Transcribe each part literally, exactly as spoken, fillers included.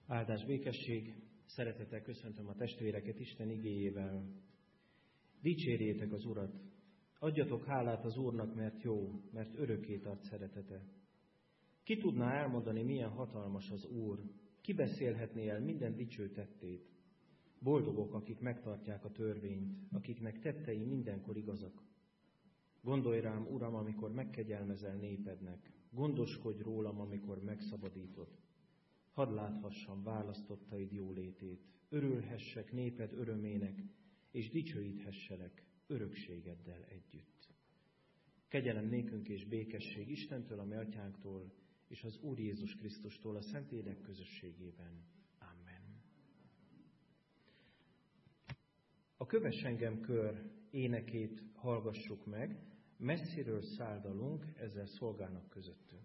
Áldás, békesség, szeretettel köszöntöm a testvéreket Isten igéjével. Dicsérjétek az Urat, adjatok hálát az Úrnak, mert jó, mert örökké tart szeretete. Ki tudná elmondani, milyen hatalmas az Úr? Ki beszélhetné el minden dicső tettét? Boldogok, akik megtartják a törvényt, akiknek tettei mindenkor igazak. Gondolj rám, Uram, amikor megkegyelmezel népednek, gondoskodj rólam, amikor megszabadítod. Hadd láthassam választottaid jólétét, örülhessek néped örömének, és dicsőíthesselek örökségeddel együtt. Kegyelem nékünk és békesség Istentől, a mi atyánktól, és az Úr Jézus Krisztustól a Szentlélek közösségében. Amen. A Kövess engem kör énekét hallgassuk meg, messziről száldalunk, ezzel szolgálnak közöttünk.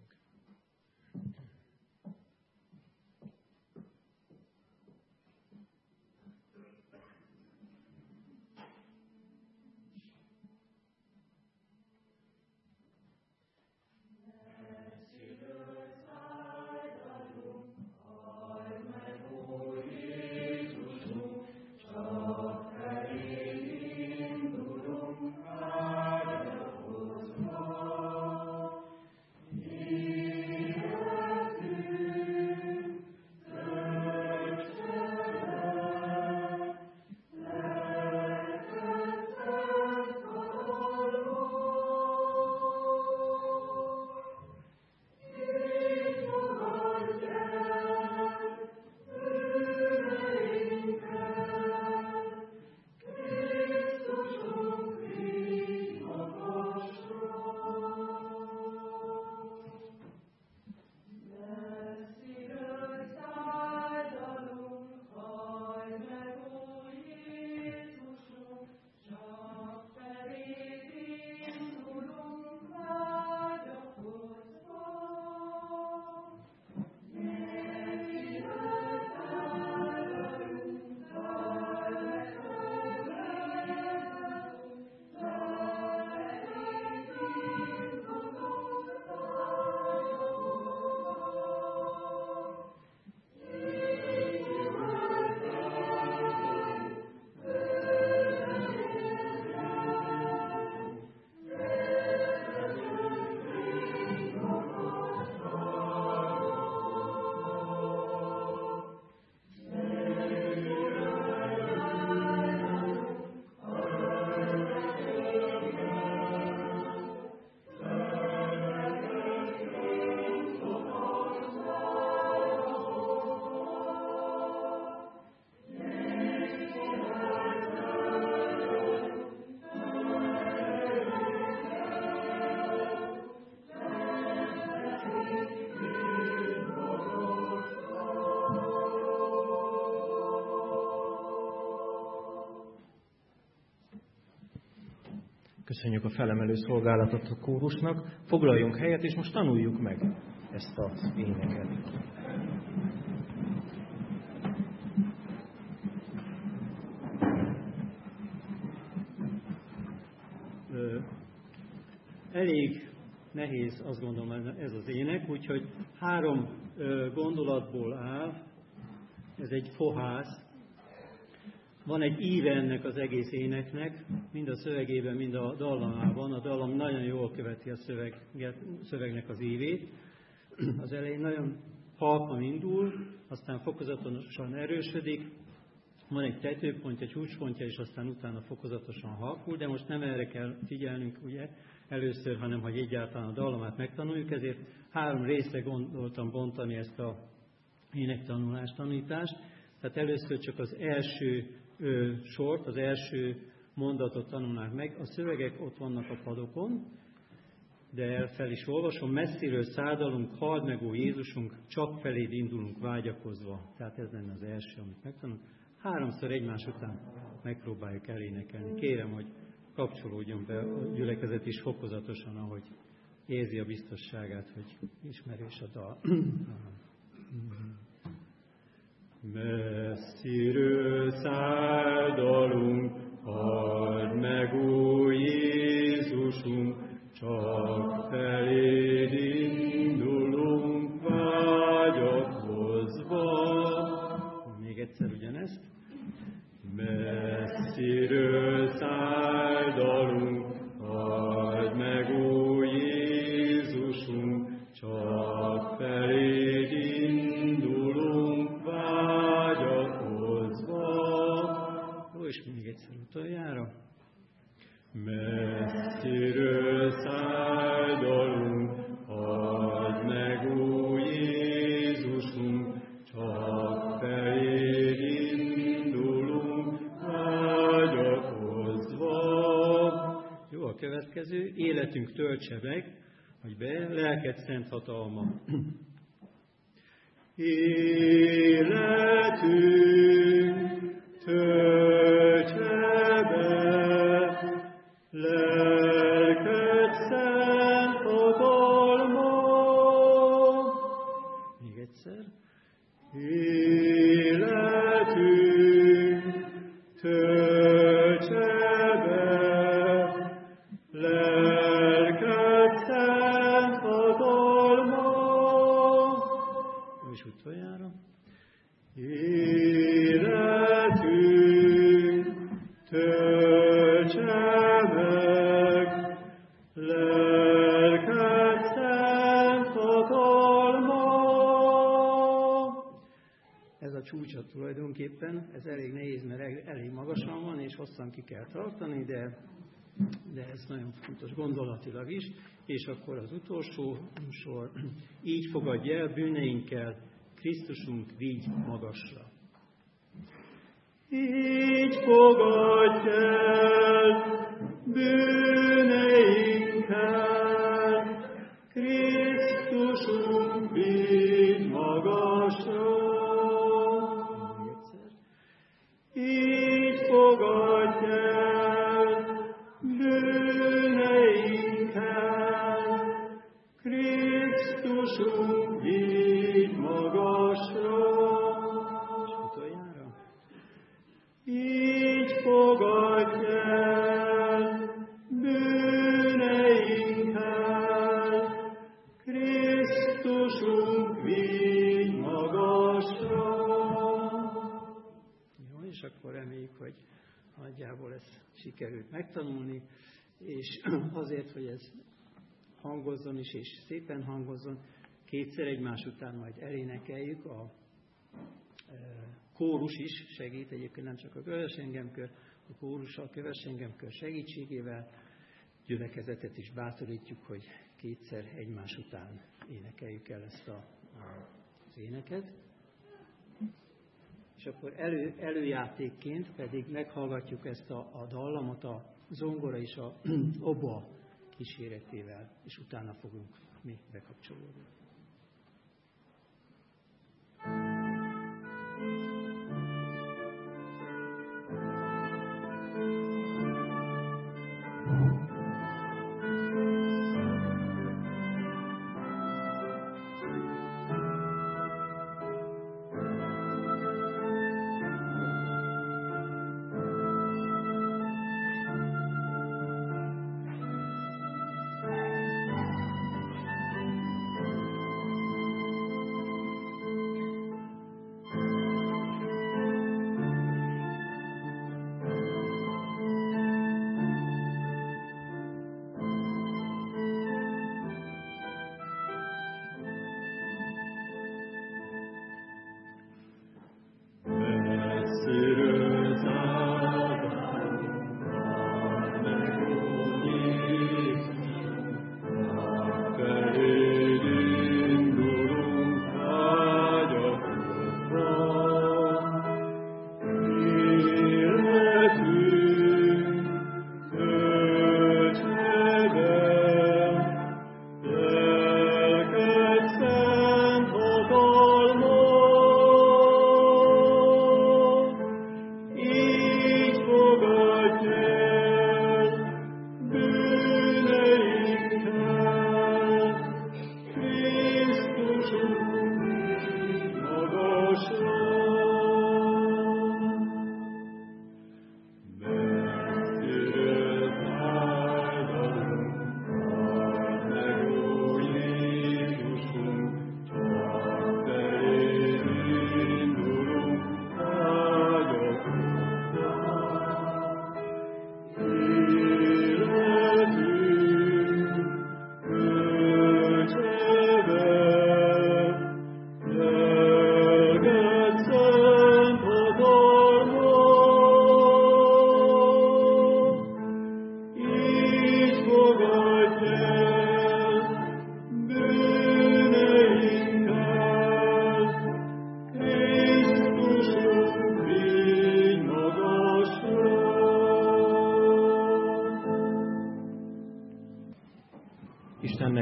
Köszönjük a felemelő szolgálatot a kórusnak, foglaljunk helyet, és most tanuljuk meg ezt az éneket. Elég nehéz, azt gondolom, ez az ének, úgyhogy három gondolatból áll, ez egy fohász. Van egy íve ennek az egész éneknek, mind a szövegében, mind a dallamában. A dallam nagyon jól követi a szöveget, szövegnek az ívét. Az elején nagyon halkan indul, aztán fokozatosan erősödik. Van egy tetőpontja, csúcspontja, és aztán utána fokozatosan halkul, de most nem erre kell figyelnünk, ugye, először, hanem hogy egyáltalán a dallamát megtanuljuk, ezért három részre gondoltam bontani ezt a énektanulást, tanítást. Tehát először csak az első ö, sort, az első mondatot tanulnánk meg. A szövegek ott vannak a padokon, de fel is olvasom. Messziről szárdalunk, halld meg, ó Jézusunk, csak feléd indulunk vágyakozva. Tehát ez lenne az első, amit megtanulunk. Háromszor egymás után megpróbáljuk elénekelni. Kérem, hogy kapcsolódjon be a gyülekezet is fokozatosan, ahogy érzi a biztosságát, hogy ismerős a dal. Messziről szárdalunk, halld meg, ó Jézusunk, csak feléd indulunk vágyakozva. csak feléd indulunk vágyakozva. Jó, és még egyszer utoljára. Messziről szájdalunk, add meg új Jézusunk, csak feléd indulunk vágyakozva. Jó, a következő, életünk töltse meg, hogy be, lelked szent hatalma. Életünk töltse be, lelked szent hatalma. Még egyszer. Életünk töltse be, lelked szent hatalma. És utoljára. Életünk töltse meg, lelked szent hatalma. Ez a csúcsa tulajdonképpen, ez elég nehéz, mert elég magasan van, és hosszan ki kell tartani, de, de ez nagyon fontos gondolatilag is. És akkor az utolsó sor, így fogadj el bűneinkkel, Krisztusunk vigy magasra. Így fogadj el bűneinkkel, Krisztusunk vigy magasra. Így fogadj el bűneinkkel, Krisztusunk vigy magasra. És utoljára. Így fogadj el bűneinkkel, Krisztusunk vigy magasra. Jó, és akkor reméljük, hogy nagyjából ezt sikerült megtanulni, és azért, hogy ez hangozzon is, és szépen hangozzon, kétszer egymás után majd elénekeljük, a e, kórus is segít, egyébként nem csak a Kövess engem kör, a kórussal, Kövess engem kör segítségével, gyülekezetet is bátorítjuk, hogy kétszer egymás után énekeljük el ezt a, a, az éneket. És akkor elő, előjátékként pedig meghallgatjuk ezt a, a dallamot a zongora és a oboa kíséretével, és utána fogunk mi bekapcsolódni.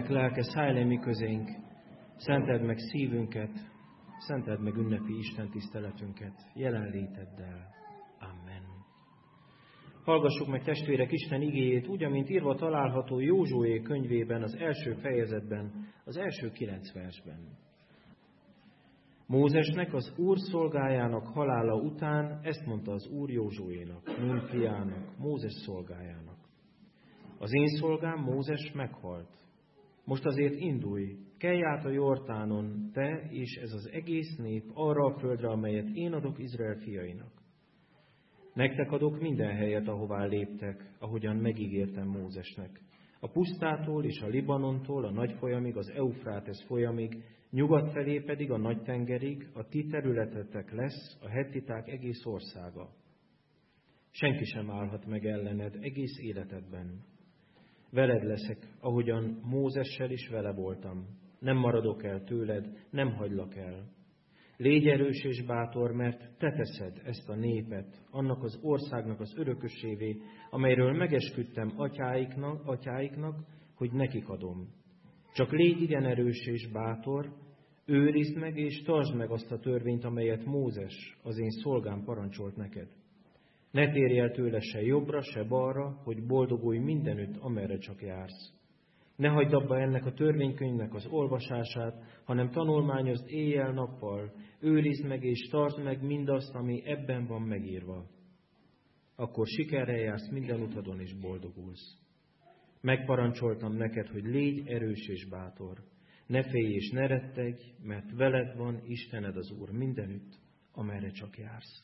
lelke, szállj le mi közénk, szenteld meg szívünket, szenteld meg ünnepi Isten tiszteletünket jelenléteddel. Amen. Hallgassuk meg, testvérek, Isten igéjét, úgy, amint írva található Józsué könyvében, az első fejezetben, az első kilenc versben. Mózesnek, az Úr szolgájának halála után ezt mondta az Úr Józsuénak, Nun fiának, Mózes szolgájának. Az én szolgám Mózes meghalt. Most azért indulj, kelj át a Jordánon, te és ez az egész nép arra a földre, amelyet én adok Izrael fiainak. Nektek adok minden helyet, ahová léptek, ahogyan megígértem Mózesnek. A pusztától és a Libanontól a nagy folyamig, az Eufrátesz folyamig, nyugat felé pedig a nagy tengerig, a ti területetek lesz a hettiták egész országa. Senki sem állhat meg ellened egész életedben. Veled leszek, ahogyan Mózessel is vele voltam. Nem maradok el tőled, nem hagylak el. Légy erős és bátor, mert te teszed ezt a népet, annak az országnak az örökösévé, amelyről megesküdtem atyáiknak, atyáiknak, hogy nekik adom. Csak légy igen erős és bátor, őrizd meg és tartsd meg azt a törvényt, amelyet Mózes, az én szolgám parancsolt neked. Ne térj el tőle se jobbra, se balra, hogy boldogulj mindenütt, amerre csak jársz. Ne hagyd abba ennek a törvénykönyvnek az olvasását, hanem tanulmányozd éjjel-nappal, őrizd meg és tartsd meg mindazt, ami ebben van megírva. Akkor sikerrel jársz minden utadon és boldogulsz. Megparancsoltam neked, hogy légy erős és bátor. Ne félj és ne rettegj, mert veled van Istened az Úr mindenütt, amerre csak jársz.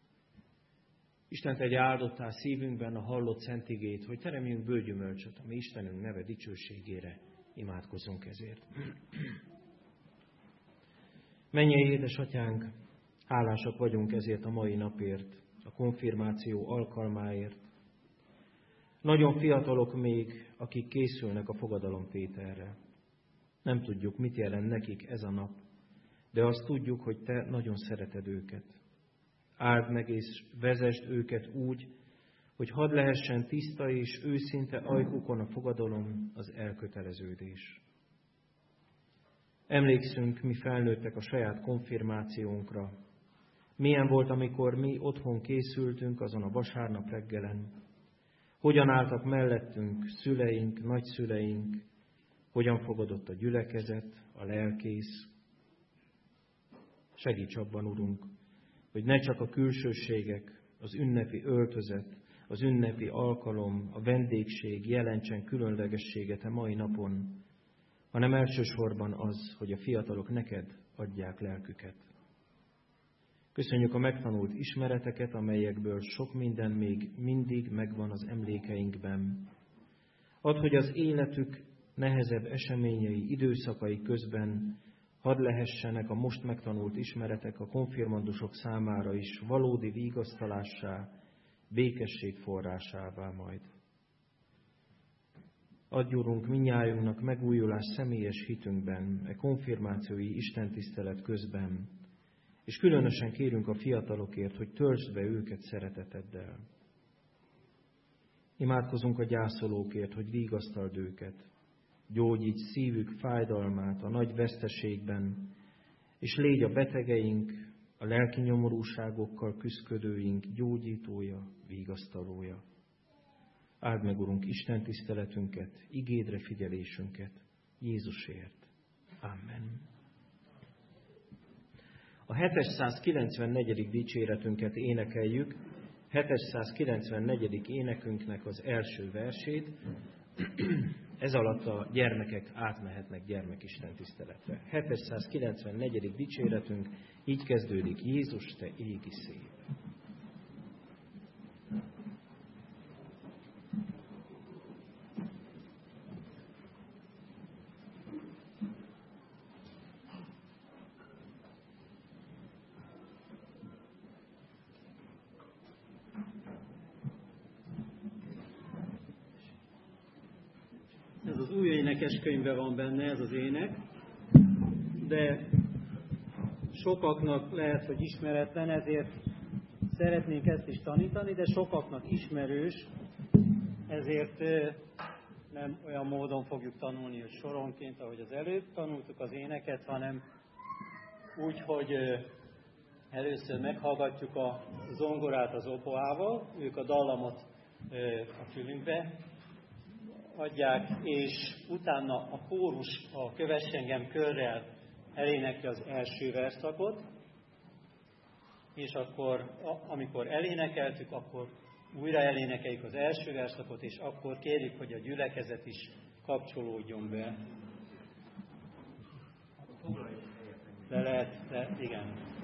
Isten tegye áldottá szívünkben a hallott szent igét, hogy teremjünk bőgyümölcsöt, ami Istenünk neve dicsőségére. Imádkozzunk ezért. Mennyei édesatyánk, hálásak vagyunk ezért a mai napért, a konfirmáció alkalmáért. Nagyon fiatalok még, akik készülnek a fogadalomtételre. Nem tudjuk, mit jelent nekik ez a nap, de azt tudjuk, hogy te nagyon szereted őket. Áld meg és vezesd őket úgy, hogy hadd lehessen tiszta és őszinte ajkukon a fogadalom, az elköteleződés. Emlékszünk, mi felnőttek a saját konfirmációnkra. Milyen volt, amikor mi otthon készültünk azon a vasárnap reggelen. Hogyan álltak mellettünk szüleink, nagyszüleink, hogyan fogadott a gyülekezet, a lelkész. Segíts abban, Urunk, hogy ne csak a külsőségek, az ünnepi öltözet, az ünnepi alkalom, a vendégség jelentsen különlegességet a mai napon, hanem elsősorban az, hogy a fiatalok neked adják lelküket. Köszönjük a megtanult ismereteket, amelyekből sok minden még mindig megvan az emlékeinkben. Add, hogy az életük nehezebb eseményei, időszakai közben hadd lehessenek a most megtanult ismeretek a konfirmandusok számára is valódi vigasztalássá, békesség forrásává majd. Adj, Urunk, mindnyájunknak megújulás személyes hitünkben, e konfirmációi istentisztelet közben, és különösen kérünk a fiatalokért, hogy töltsd be őket szereteteddel. Imádkozunk a gyászolókért, hogy vigasztald őket, gyógyíts szívük fájdalmát a nagy veszteségben, és légy a betegeink, a lelki nyomorúságokkal küszködőink gyógyítója, vigasztalója. Áld meg, Urunk, Isten tiszteletünket, igédre figyelésünket, Jézusért. Amen. A hétszázkilencvennegyedik dicséretünket énekeljük, hétszázkilencvennegyedik énekünknek az első versét. Ez alatt a gyermekek átmehetnek gyermekisten tiszteletre. hétszázkilencvennegyedik dicséretünk így kezdődik: Jézus, te égi szép. Ez az új énekeskönyvben van benne ez az ének, de sokaknak lehet, hogy ismeretlen, ezért szeretnénk ezt is tanítani, de sokaknak ismerős, ezért nem olyan módon fogjuk tanulni, hogy soronként, ahogy az előbb tanultuk az éneket, hanem úgy, hogy először meghallgatjuk a zongorát az oboával, ők a dallamot a fülünkbe adják, és utána a kórus a Kövess engem körrel elénekli az első verszakot, és akkor, amikor elénekeltük, akkor újra elénekeljük az első verszakot, és akkor kérjük, hogy a gyülekezet is kapcsolódjon be. Le lehet, le, igen.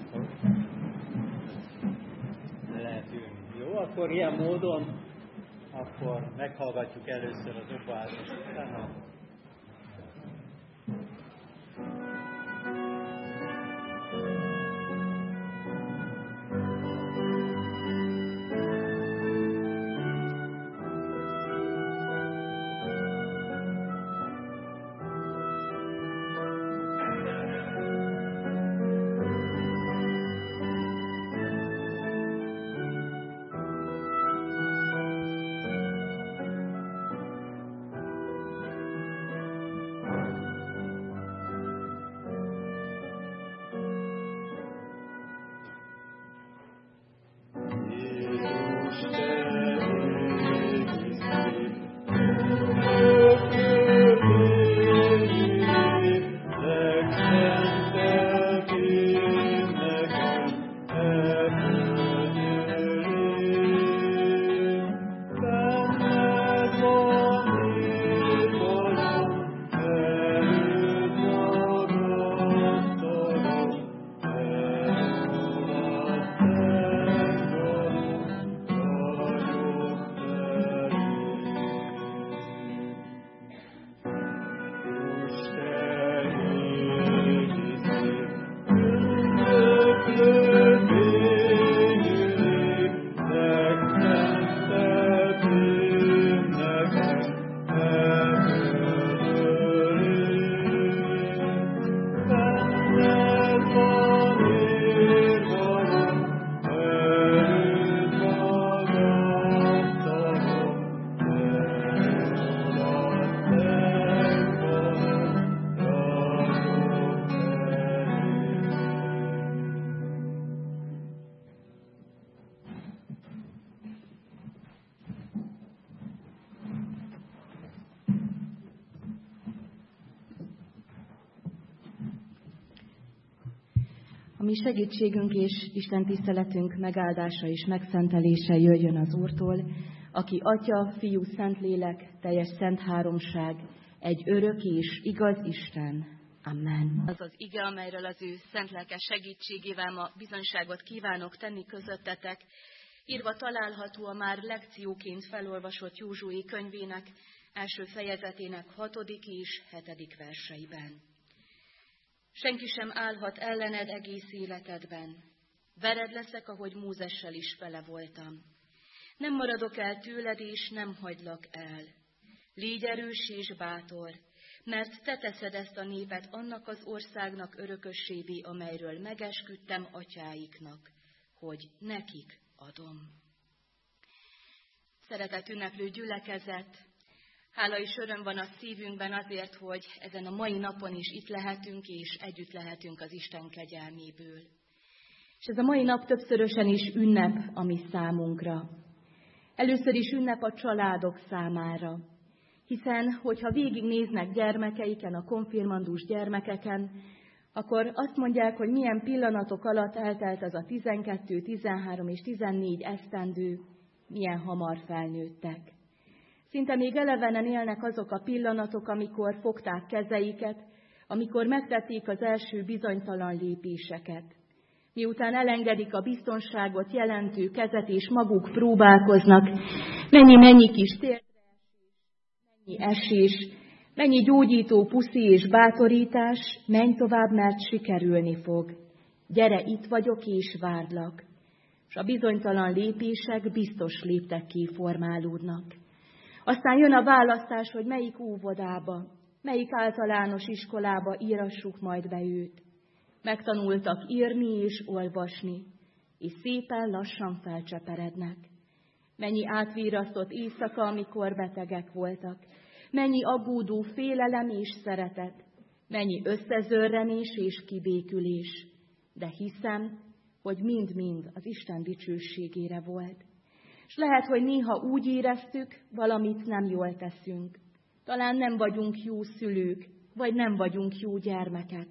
Le lehet ülni. Jó, akkor ilyen módon akkor meghallgatjuk először az opát, és utána A mi segítségünk és Isten tiszteletünk megáldása és megszentelése jöjjön az Úrtól, aki Atya, Fiú, Szentlélek, teljes szent háromság, egy örök és igaz Isten. Amen. Az az ige, amelyről az ő szent lelke segítségével ma bizonyságot kívánok tenni közöttetek, írva található a már lekcióként felolvasott Józsué könyvének első fejezetének hatodik és hetedik verseiben. Senki sem állhat ellened egész életedben. Vered leszek, ahogy Mózessel is vele voltam. Nem maradok el tőled, és nem hagylak el. Légy erős és bátor, mert te teszed ezt a népet annak az országnak örökössévé, amelyről megesküdtem atyáiknak, hogy nekik adom. Szeretett ünneplő gyülekezet, hála és öröm van a szívünkben azért, hogy ezen a mai napon is itt lehetünk, és együtt lehetünk az Isten kegyelméből. És ez a mai nap többszörösen is ünnep a mi számunkra. Először is ünnep a családok számára, hiszen, hogyha végignéznek gyermekeiken, a konfirmandus gyermekeken, akkor azt mondják, hogy milyen pillanatok alatt eltelt az a tizenkettő, tizenhárom és tizennégy esztendő, milyen hamar felnőttek. Szinte még elevenen élnek azok a pillanatok, amikor fogták kezeiket, amikor megtették az első bizonytalan lépéseket. Miután elengedik a biztonságot jelentő kezet, és maguk próbálkoznak, mennyi-mennyi kis térdreesés, mennyi esés, mennyi gyógyító puszi és bátorítás, menj tovább, mert sikerülni fog. Gyere, itt vagyok és várlak. És a bizonytalan lépések biztos léptekké formálódnak. Aztán jön a választás, hogy melyik óvodába, melyik általános iskolába írassuk majd be őt. Megtanultak írni és olvasni, és szépen lassan felcseperednek. Mennyi átvírasztott éjszaka, amikor betegek voltak. mennyi aggódó félelem és szeretet, mennyi összezörrenés és kibékülés, de hiszem, hogy mind-mind az Isten dicsőségére volt. És lehet, hogy néha úgy éreztük, valamit nem jól teszünk. Talán nem vagyunk jó szülők, vagy nem vagyunk jó gyermekek.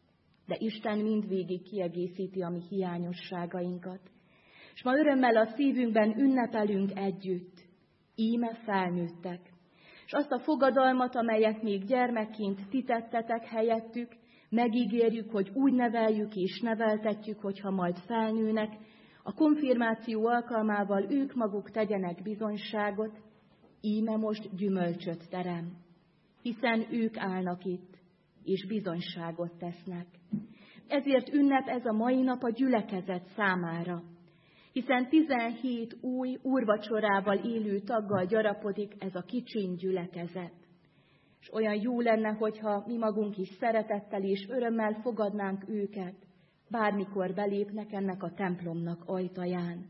De Isten mindvégig kiegészíti a mi hiányosságainkat. És ma örömmel a szívünkben ünnepelünk együtt. Íme felnőttek. És azt a fogadalmat, amelyet még gyermekként ti tettetek helyettük, megígérjük, hogy úgy neveljük és neveltetjük, hogyha majd felnőnek, a konfirmáció alkalmával ők maguk tegyenek bizonyságot, íme most gyümölcsöt terem, hiszen ők állnak itt, és bizonyságot tesznek. Ezért ünnep ez a mai nap a gyülekezet számára, hiszen tizenhét új úrvacsorával élő taggal gyarapodik ez a kicsiny gyülekezet. És olyan jó lenne, hogyha mi magunk is szeretettel és örömmel fogadnánk őket, bármikor belépnek ennek a templomnak ajtaján.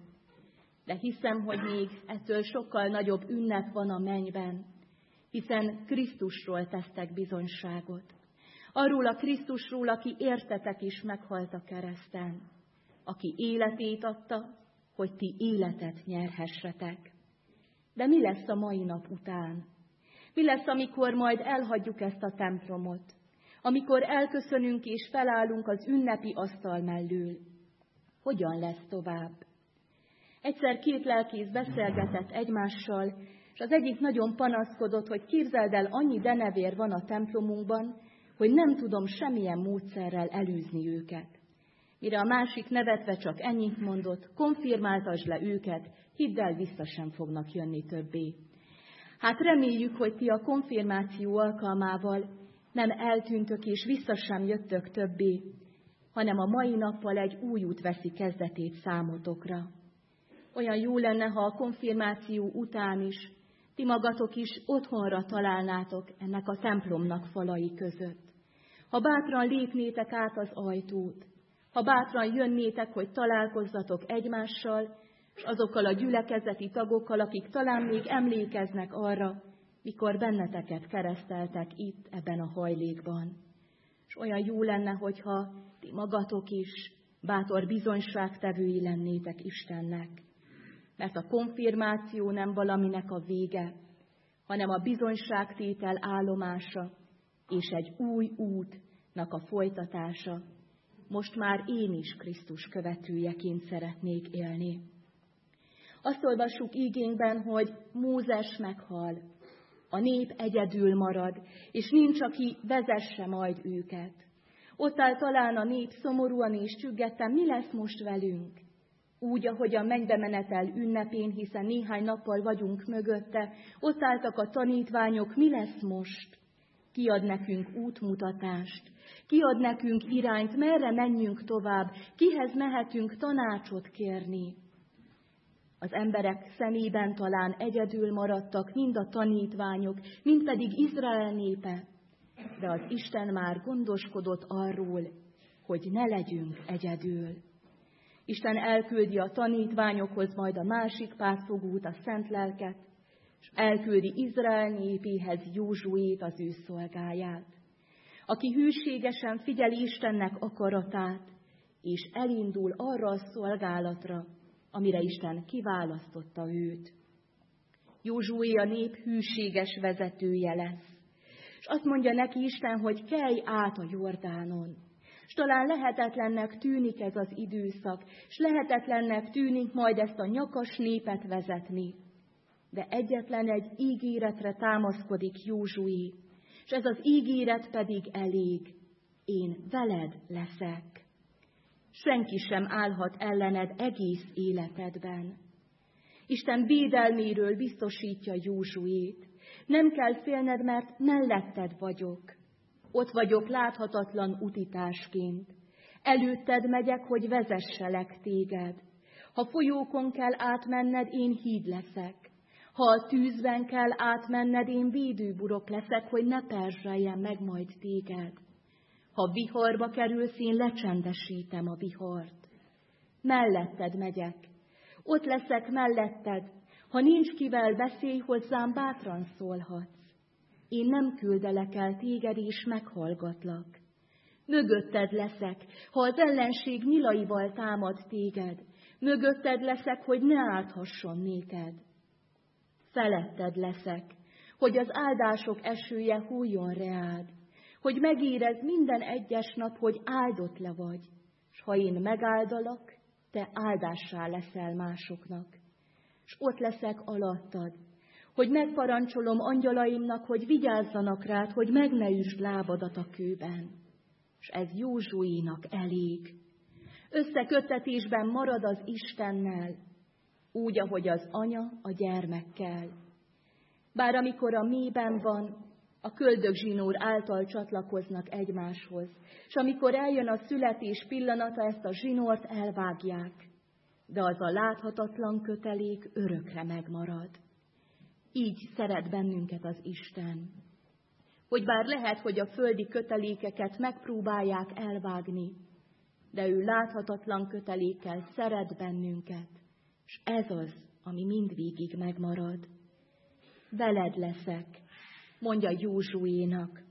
De hiszem, hogy még ettől sokkal nagyobb ünnep van a mennyben, hiszen Krisztusról tesztek bizonyságot. Arról a Krisztusról, aki értetek is meghalt a kereszten, aki életét adta, hogy ti életet nyerhessetek. De mi lesz a mai nap után? Mi lesz, amikor majd elhagyjuk ezt a templomot? Amikor elköszönünk és felállunk az ünnepi asztal mellől? Hogyan lesz tovább? Egyszer két lelkész beszélgetett egymással, és az egyik nagyon panaszkodott, hogy képzeld el, annyi denevér van a templomunkban, hogy nem tudom semmilyen módszerrel elűzni őket. Mire a másik nevetve csak ennyit mondott, konfirmáltasd le őket, hidd el, vissza sem fognak jönni többé. Hát reméljük, hogy ti a konfirmáció alkalmával nem eltűntök és vissza sem jöttök többé, hanem a mai nappal egy új út veszi kezdetét számotokra. Olyan jó lenne, ha a konfirmáció után is, ti magatok is otthonra találnátok ennek a templomnak falai között. Ha bátran lépnétek át az ajtót, ha bátran jönnétek, hogy találkozzatok egymással, és azokkal a gyülekezeti tagokkal, akik talán még emlékeznek arra, mikor benneteket kereszteltek itt, ebben a hajlékban. És olyan jó lenne, hogyha ti magatok is bátor bizonyságtevői lennétek Istennek. Mert a konfirmáció nem valaminek a vége, hanem a bizonyságtétel állomása és egy új útnak a folytatása. Most már én is Krisztus követőjeként szeretnék élni. Azt olvassuk ígénkben, hogy Mózes meghal, a nép egyedül marad, és nincs, aki vezesse majd őket. Ott áll talán a nép szomorúan és csüggetten, mi lesz most velünk? Úgy, ahogy a mennybe menetel ünnepén, hiszen néhány nappal vagyunk mögötte, ott álltak a tanítványok, mi lesz most? Ki ad nekünk útmutatást? Ki ad nekünk irányt, merre menjünk tovább? Kihez mehetünk tanácsot kérni? Az emberek szemében talán egyedül maradtak mind a tanítványok, mind pedig Izrael népe, de az Isten már gondoskodott arról, hogy ne legyünk egyedül. Isten elküldi a tanítványokhoz majd a másik pártfogót, a Szent Lelket, és elküldi Izrael népéhez Józsuét, az ő szolgáját, aki hűségesen figyeli Istennek akaratát, és elindul arra a szolgálatra, amire Isten kiválasztotta őt. Józsué a nép hűséges vezetője lesz. És azt mondja neki Isten, hogy kelj át a Jordánon. És talán lehetetlennek tűnik ez az időszak, és lehetetlennek tűnik majd ezt a nyakas népet vezetni. De egyetlen egy ígéretre támaszkodik Józsué, és ez az ígéret pedig elég. Én veled leszek. Senki sem állhat ellened egész életedben. Isten védelméről biztosítja Józsuét. Nem kell félned, mert melletted vagyok. Ott vagyok láthatatlan utitásként. Előtted megyek, hogy vezesselek téged. Ha folyókon kell átmenned, én híd leszek. Ha a tűzben kell átmenned, én védőburok leszek, hogy ne perzseljen meg majd téged. Ha viharba kerülsz, én lecsendesítem a vihart. Melletted megyek. Ott leszek melletted. Ha nincs kivel beszélj, hozzám bátran szólhatsz. én nem küldelek el téged, és meghallgatlak. Mögötted leszek, ha az ellenség nyilaival támad téged. Mögötted leszek, hogy ne árthasson néked. Feletted leszek, hogy az áldások esője hújjon reád, hogy megérezd minden egyes nap, hogy áldott le vagy, s ha én megáldalak, te áldássá leszel másoknak. S ott leszek alattad, hogy megparancsolom angyalaimnak, hogy vigyázzanak rád, hogy meg ne üsd lábadat a kőben. És ez Józsuénak elég. Összeköttetésben marad az Istennel, úgy, ahogy az anya a gyermekkel. Bár amikor a mélyben van, a köldögzsinór által csatlakoznak egymáshoz, és amikor eljön a születés pillanata, ezt a zsinort elvágják, de az a láthatatlan kötelék örökre megmarad. Így szeret bennünket az Isten, hogy bár lehet, hogy a földi kötelékeket megpróbálják elvágni, de ő láthatatlan kötelékkel szeret bennünket, és ez az, ami mindvégig megmarad. Veled leszek, mondja Józsuénak.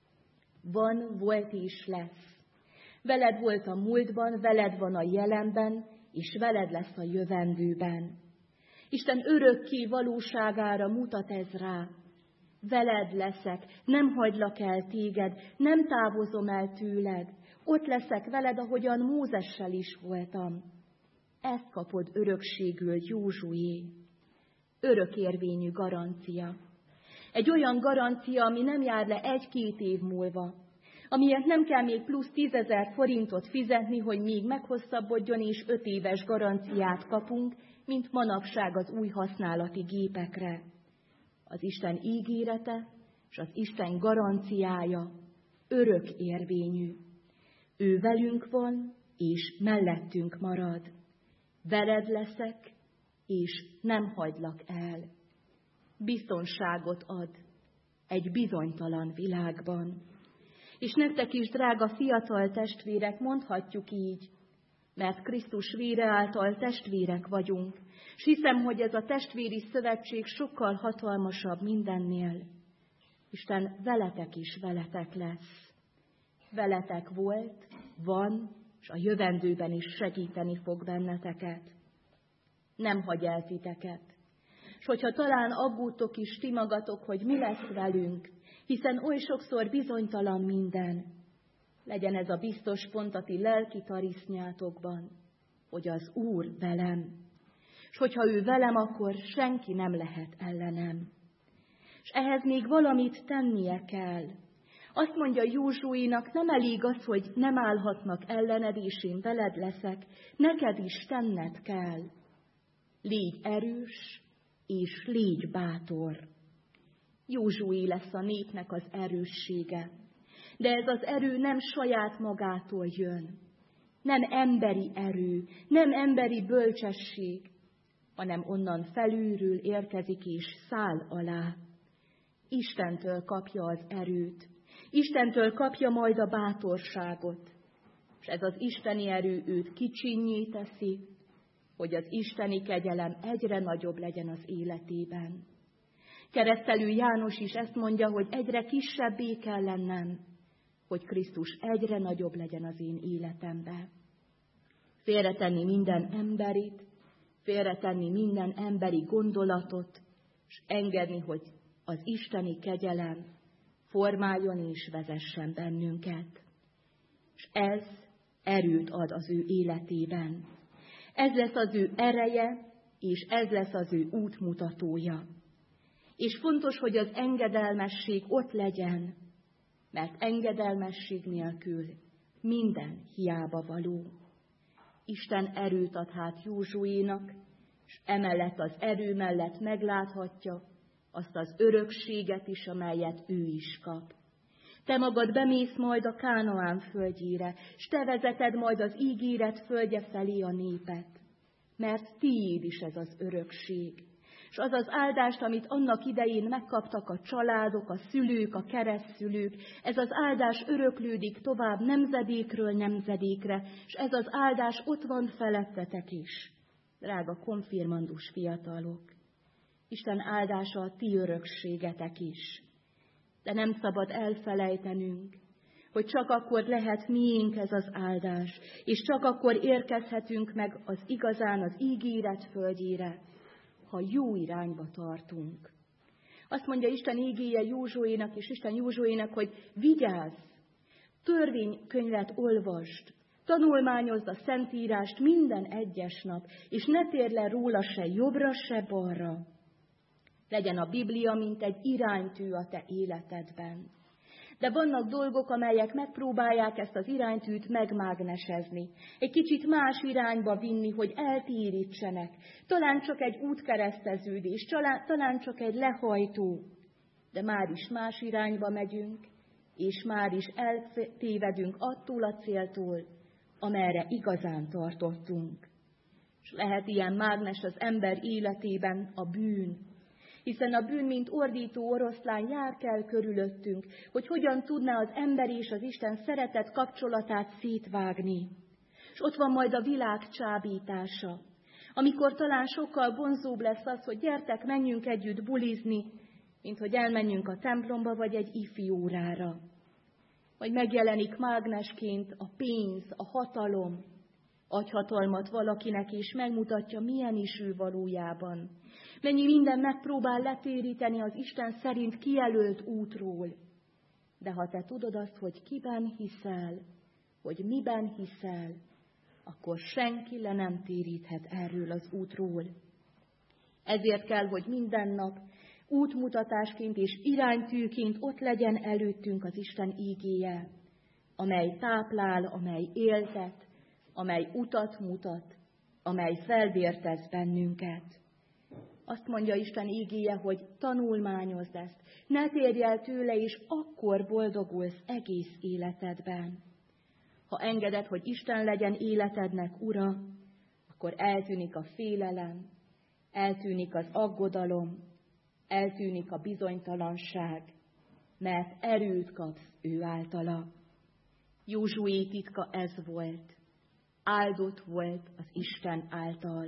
Van, volt és lesz. Veled volt a múltban, veled van a jelenben, és veled lesz a jövendőben. Isten örökké valóságára mutat ez rá. Veled leszek, nem hagylak el téged, nem távozom el tőled. Ott leszek veled, ahogyan Mózessel is voltam. Ezt kapod örökségül, Józsué. Örökérvényű garancia. Egy olyan garancia, ami nem jár le egy-két év múlva, amiért nem kell még plusz tízezer forintot fizetni, hogy még meghosszabbodjon, és öt éves garanciát kapunk, mint manapság az új használati gépekre. Az Isten ígérete és az Isten garanciája örök érvényű. Ő velünk van, és mellettünk marad. Veled leszek, és nem hagylak el. Biztonságot ad egy bizonytalan világban. És nektek is, drága fiatal testvérek, mondhatjuk így, mert Krisztus vére által testvérek vagyunk, és hiszem, hogy ez a testvéri szövetség sokkal hatalmasabb mindennél. Isten veletek is veletek lesz. Veletek volt, van, és a jövendőben is segíteni fog benneteket. Nem hagy el titeket. És hogyha talán aggódtok is ti magatok, hogy mi lesz velünk, hiszen oly sokszor bizonytalan minden, legyen ez a biztos pont a ti lelki tarisznyátokban, hogy az Úr velem. És hogyha ő velem, akkor senki nem lehet ellenem. És ehhez még valamit tennie kell. Azt mondja Józsuénak, nem elég az, hogy nem állhatnak ellened, és én veled leszek, neked is tenned kell. Légy erős, és légy bátor. Józsué lesz a népnek az erőssége. De ez az erő nem saját magától jön. Nem emberi erő, nem emberi bölcsesség, hanem onnan felülről érkezik és száll alá. Istentől kapja az erőt. Istentől kapja majd a bátorságot. És ez az isteni erő őt kicsinnyé teszi, hogy az isteni kegyelem egyre nagyobb legyen az életében. Keresztelő János is ezt mondja, hogy egyre kisebbé kell lennem, hogy Krisztus egyre nagyobb legyen az én életemben. Félretenni minden emberit, félretenni minden emberi gondolatot, és engedni, hogy az isteni kegyelem formáljon és vezessen bennünket. És ez erőt ad az ő életében. Ez lesz az ő ereje, és ez lesz az ő útmutatója. És fontos, hogy az engedelmesség ott legyen, mert engedelmesség nélkül minden hiába való. Isten erőt ad hát Józsuénak, és emellett az erő mellett megláthatja azt az örökséget is, amelyet ő is kap. Te magad bemész majd a Kánaán földjére, s te vezeted majd az ígéret földje felé a népet, mert tiéd is ez az örökség. És az az áldást, amit annak idején megkaptak a családok, a szülők, a keresztszülők, ez az áldás öröklődik tovább nemzedékről nemzedékre, és ez az áldás ott van felettetek is, drága konfirmandus fiatalok. Isten áldása a ti örökségetek is. De nem szabad elfelejtenünk, hogy csak akkor lehet miénk ez az áldás, és csak akkor érkezhetünk meg az igazán az ígéret földjére, ha jó irányba tartunk. Azt mondja Isten ígéje Józsuénak, és Isten Józsuénak, hogy vigyázz, törvénykönyvet olvasd, tanulmányozd a Szentírást minden egyes nap, és ne térj le róla se jobbra, se balra. Legyen a Biblia, mint egy iránytű a te életedben. De vannak dolgok, amelyek megpróbálják ezt az iránytűt megmágnesezni. Egy kicsit más irányba vinni, hogy eltérítsenek. Talán csak egy útkereszteződés, talán csak egy lehajtó. De már is más irányba megyünk, és már is eltévedünk attól a céltól, amerre igazán tartottunk. És lehet ilyen mágnes az ember életében a bűn. Hiszen a bűn, mint ordító oroszlán jár kell körülöttünk, hogy hogyan tudná az ember és az Isten szeretet kapcsolatát szétvágni. És ott van majd a világ csábítása, amikor talán sokkal vonzóbb lesz az, hogy gyertek, menjünk együtt bulizni, mint hogy elmenjünk a templomba vagy egy ifjúórára. Vagy megjelenik mágnesként a pénz, a hatalom, adj hatalmat valakinek, és megmutatja, milyen is ő valójában. Mennyi minden megpróbál letéríteni az Isten szerint kijelölt útról. De ha te tudod azt, hogy kiben hiszel, hogy miben hiszel, akkor senki le nem téríthet erről az útról. Ezért kell, hogy minden nap útmutatásként és iránytűként ott legyen előttünk az Isten ígéje, amely táplál, amely éltet, amely utat mutat, amely felvértez bennünket. Azt mondja Isten ígéje, hogy tanulmányozd ezt, ne térj el tőle, és akkor boldogulsz egész életedben. Ha engeded, hogy Isten legyen életednek ura, akkor eltűnik a félelem, eltűnik az aggodalom, eltűnik a bizonytalanság, mert erőt kapsz ő általa. Józsué titka ez volt. Áldott volt az Isten által.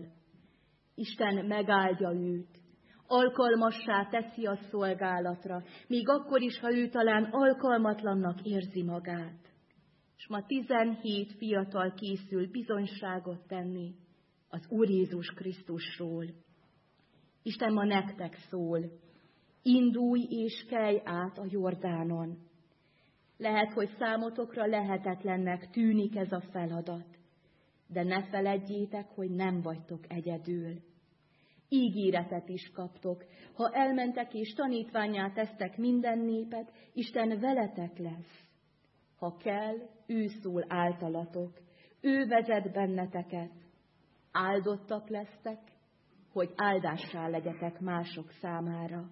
Isten megáldja őt, alkalmassá teszi a szolgálatra, még akkor is, ha ő talán alkalmatlannak érzi magát. És ma tizenhét fiatal készül bizonyságot tenni az Úr Jézus Krisztusról. Isten ma nektek szól, indulj és kelj át a Jordánon. Lehet, hogy számotokra lehetetlennek tűnik ez a feladat, de ne feledjétek, hogy nem vagytok egyedül. Ígéretet is kaptok. Ha elmentek és tanítvánnyá tesztek minden népet, Isten veletek lesz. Ha kell, ő szól általatok, ő vezet benneteket. Áldottak lesztek, hogy áldássá legyetek mások számára.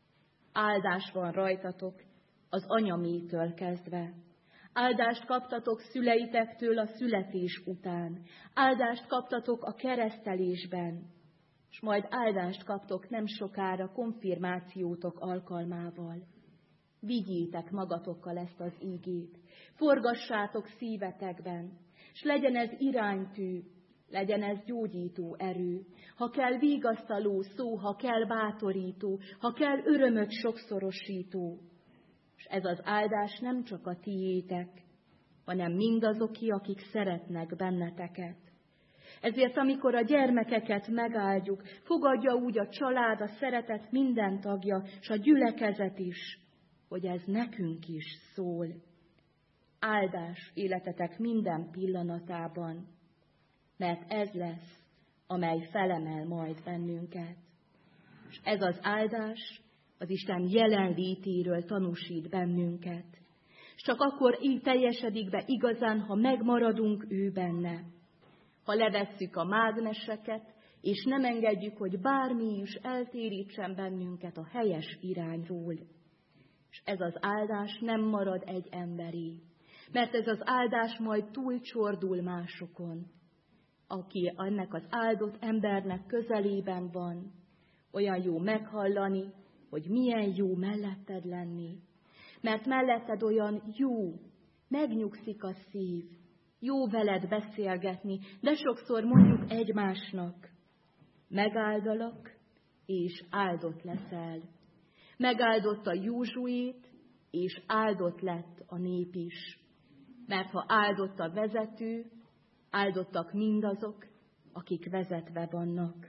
Áldás van rajtatok az anyamétől kezdve. Áldást kaptatok szüleitektől a születés után. Áldást kaptatok a keresztelésben. És majd áldást kaptok nem sokára konfirmációtok alkalmával. Vigyétek magatokkal ezt az ígét. Forgassátok szívetekben, és legyen ez iránytű, legyen ez gyógyító erő. Ha kell vigasztaló szó, ha kell bátorító, ha kell örömöt sokszorosító. És ez az áldás nem csak a tiétek, hanem mindazoké, akik szeretnek benneteket. Ezért, amikor a gyermekeket megáldjuk, fogadja úgy a család, a szeretet minden tagja, és a gyülekezet is, hogy ez nekünk is szól. Áldás életetek minden pillanatában, mert ez lesz, amely felemel majd bennünket. És ez az áldás az Isten jelenlétéről tanúsít bennünket. És csak akkor így teljesedik be igazán, ha megmaradunk ő benne. Ha levesszük a mágneseket, és nem engedjük, hogy bármi is eltérítsen bennünket a helyes irányról. És ez az áldás nem marad egy emberé, mert ez az áldás majd túlcsordul másokon. Aki ennek az áldott embernek közelében van, olyan jó meghallani, hogy milyen jó melletted lenni. Mert melletted olyan jó, megnyugszik a szív, jó veled beszélgetni, de sokszor mondjuk egymásnak, megáldalak, és áldott leszel. Megáldotta Józsuét, és áldott lett a nép is. Mert ha áldott a vezető, áldottak mindazok, akik vezetve vannak.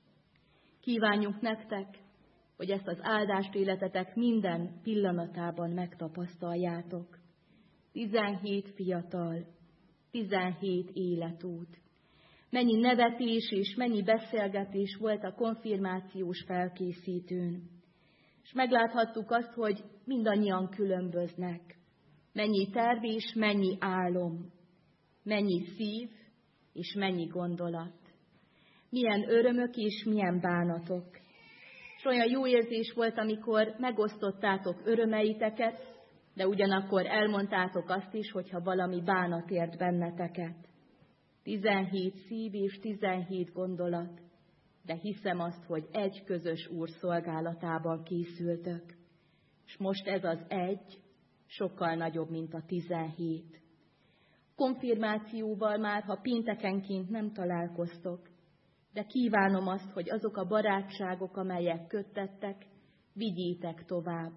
Kívánjuk nektek, hogy ezt az áldást életetek minden pillanatában megtapasztaljátok. Tizenhét fiatal, tizenhét életút. Mennyi nevetés és mennyi beszélgetés volt a konfirmációs felkészítőn. És megláthattuk azt, hogy mindannyian különböznek. Mennyi terv és mennyi álom, mennyi szív és mennyi gondolat. Milyen örömök és milyen bánatok. És olyan jó érzés volt, amikor megosztottátok örömeiteket, de ugyanakkor elmondtátok azt is, hogyha valami bánat ért benneteket. Tizenhét szív és tizenhét gondolat, de hiszem azt, hogy egy közös Úr szolgálatában készültök. És most ez az egy sokkal nagyobb, mint a tizenhét. Konfirmációval már, ha péntekenként nem találkoztok, de kívánom azt, hogy azok a barátságok, amelyek köttettek, vigyétek tovább.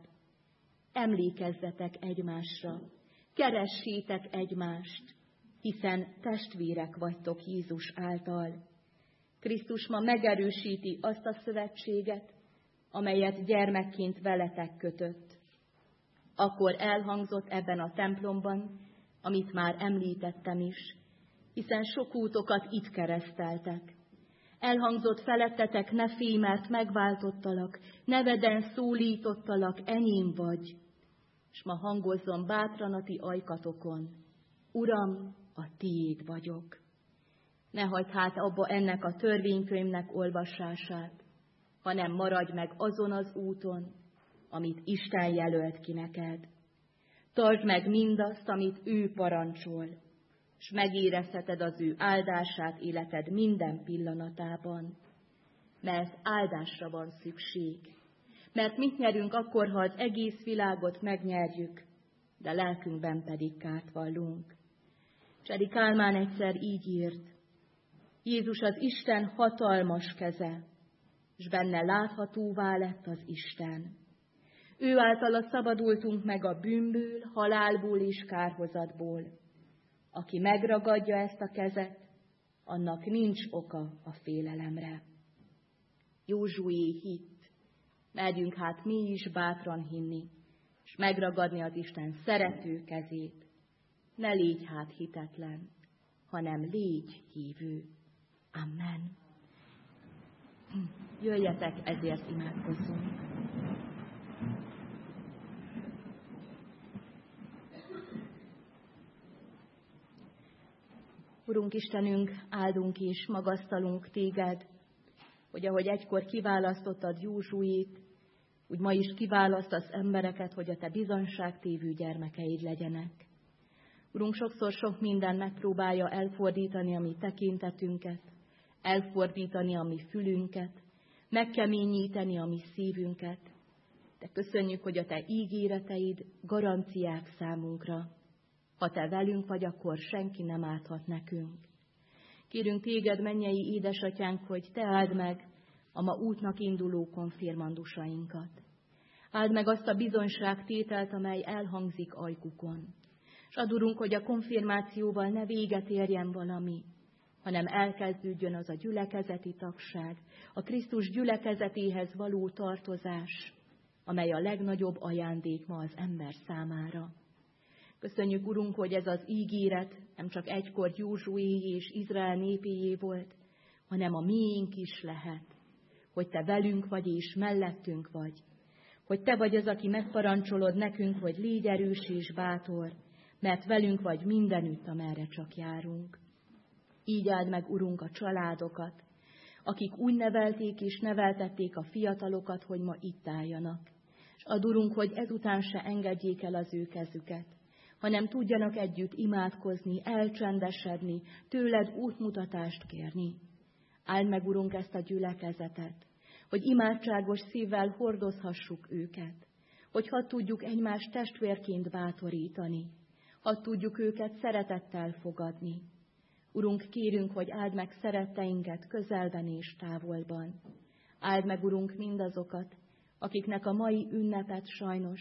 Emlékezzetek egymásra, keressétek egymást, hiszen testvérek vagytok Jézus által. Krisztus ma megerősíti azt a szövetséget, amelyet gyermekként veletek kötött. Akkor elhangzott ebben a templomban, amit már említettem is, hiszen sok útokat itt kereszteltek. Elhangzott felettetek, ne félj, mert megváltottalak, neveden szólítottalak, enyém vagy. És ma hangozzon bátran a ti ajkatokon, Uram, a tiéd vagyok. Ne hagyd hát abba ennek a törvénykönyvnek olvasását, hanem maradj meg azon az úton, amit Isten jelölt ki neked. Tartsd meg mindazt, amit ő parancsol, és megérezheted az ő áldását életed minden pillanatában. Mert áldásra van szükség. Mert mit nyerünk akkor, ha az egész világot megnyerjük, de lelkünkben pedig kárt vallunk. Cseri Kálmán egyszer így írt: Jézus az Isten hatalmas keze, és benne láthatóvá lett az Isten. Ő általa szabadultunk meg a bűnből, halálból és kárhozatból. Aki megragadja ezt a kezet, annak nincs oka a félelemre. Józsué hitt, megyünk hát mi is bátran hinni, és megragadni az Isten szerető kezét. Ne légy hát hitetlen, hanem légy hívő. Amen. Jöjjetek, ezért imádkozzunk. Urunk Istenünk, áldunk és magasztalunk téged, hogy ahogy egykor kiválasztottad Józsuét, úgy ma is kiválasztasz embereket, hogy a te bizonságtévő gyermekeid legyenek. Urunk, sokszor sok minden megpróbálja elfordítani a mi tekintetünket, elfordítani a mi fülünket, megkeményíteni a mi szívünket. De köszönjük, hogy a te ígéreteid garanciák számunkra. Ha te velünk vagy, akkor senki nem árthat nekünk. Kérünk téged, mennyei édesatyánk, hogy te áld meg a ma útnak induló konfirmandusainkat. Áld meg azt a bizonyságtételt, amely elhangzik ajkukon. És add, Urunk, hogy a konfirmációval ne véget érjen valami, hanem elkezdődjön az a gyülekezeti tagság, a Krisztus gyülekezetéhez való tartozás, amely a legnagyobb ajándék ma az ember számára. Köszönjük, Urunk, hogy ez az ígéret nem csak egykor Józsuéjé és Izrael népéjé volt, hanem a miénk is lehet, hogy te velünk vagy és mellettünk vagy, hogy te vagy az, aki megparancsolod nekünk, hogy légy erős és bátor, mert velünk vagy mindenütt, amerre csak járunk. Így áld meg, Urunk, a családokat, akik úgy nevelték és neveltették a fiatalokat, hogy ma itt álljanak. És add, Urunk, hogy ezután se engedjék el az ő kezüket, hanem tudjanak együtt imádkozni, elcsendesedni, tőled útmutatást kérni. Áld meg, Urunk, ezt a gyülekezetet, hogy imádságos szívvel hordozhassuk őket, hogy hadd tudjuk egymást testvérként bátorítani, hadd tudjuk őket szeretettel fogadni. Urunk, kérünk, hogy áld meg szeretteinket közelben és távolban. Áld meg, Urunk, mindazokat, akiknek a mai ünnepet sajnos a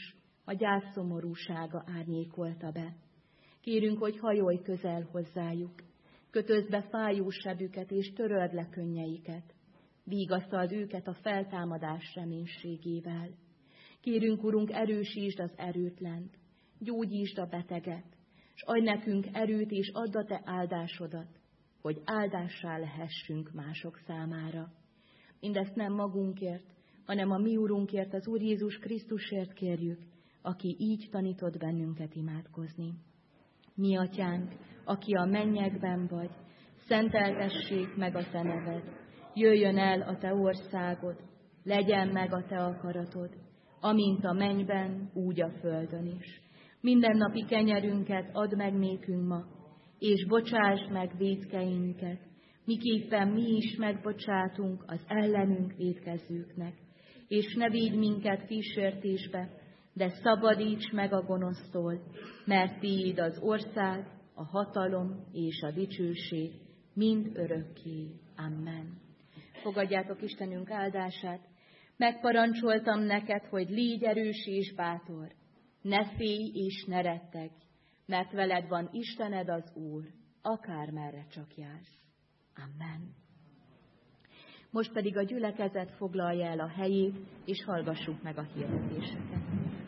a gyász szomorúsága árnyékolta be. Kérünk, hogy hajolj közel hozzájuk, kötözd be fájó sebüket és töröld le könnyeiket. Vigasztald őket a feltámadás reménységével. Kérünk, Urunk, erősítsd az erőtlent, gyógyítsd a beteget, s adj nekünk erőt és add a te áldásodat, hogy áldássá lehessünk mások számára. Mindezt nem magunkért, hanem a mi Urunkért, az Úr Jézus Krisztusért kérjük, aki így tanított bennünket imádkozni. Mi Atyánk, aki a mennyekben vagy, szenteltessék meg a te neved, jöjjön el a te országod, legyen meg a te akaratod, amint a mennyben, úgy a földön is. Mindennapi kenyerünket add meg nékünk ma, és bocsásd meg vétkeinket, miképpen mi is megbocsátunk az ellenünk vétkezőknek. És ne vigy minket kísértésbe, de szabadíts meg a gonosztól, mert tiéd az ország, a hatalom és a dicsőség mind örökké. Amen. Fogadjátok Istenünk áldását. Megparancsoltam neked, hogy légy erős és bátor, ne félj és ne rettegj, mert veled van Istened az Úr, akármerre csak jársz. Amen. Most pedig a gyülekezet foglalja el a helyét, és hallgassuk meg a hirdetéseket.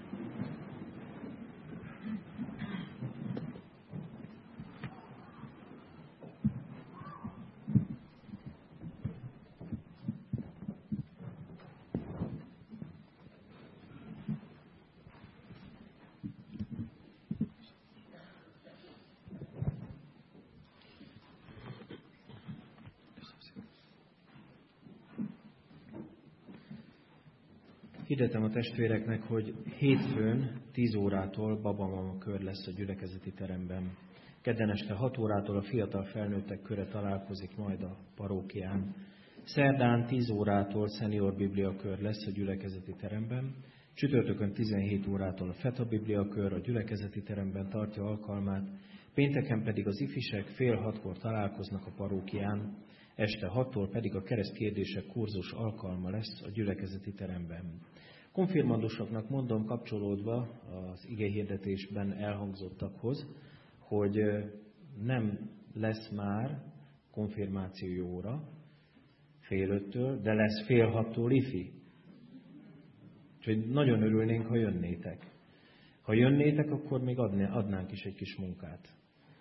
Hirdetem a testvéreknek, hogy hétfőn tíz órától babamama kör lesz a gyülekezeti teremben. Kedden este hat órától a fiatal felnőttek köre találkozik majd a parókián. Szerdán tíz órától szenior bibliakör lesz a gyülekezeti teremben. Csütörtökön tizenhét órától a Feta bibliakör a gyülekezeti teremben tartja alkalmát. Pénteken pedig az ifisek fél hatkor találkoznak a parókián. Este hattól pedig a keresztkérdések kurzus alkalma lesz a gyülekezeti teremben. Konfirmandusoknak mondom, kapcsolódva az igehirdetésben elhangzottakhoz, hogy nem lesz már konfirmációi óra fél öttől, de lesz fél hattól ifi. Úgyhogy nagyon örülnénk, ha jönnétek. Ha jönnétek, akkor még adnánk is egy kis munkát.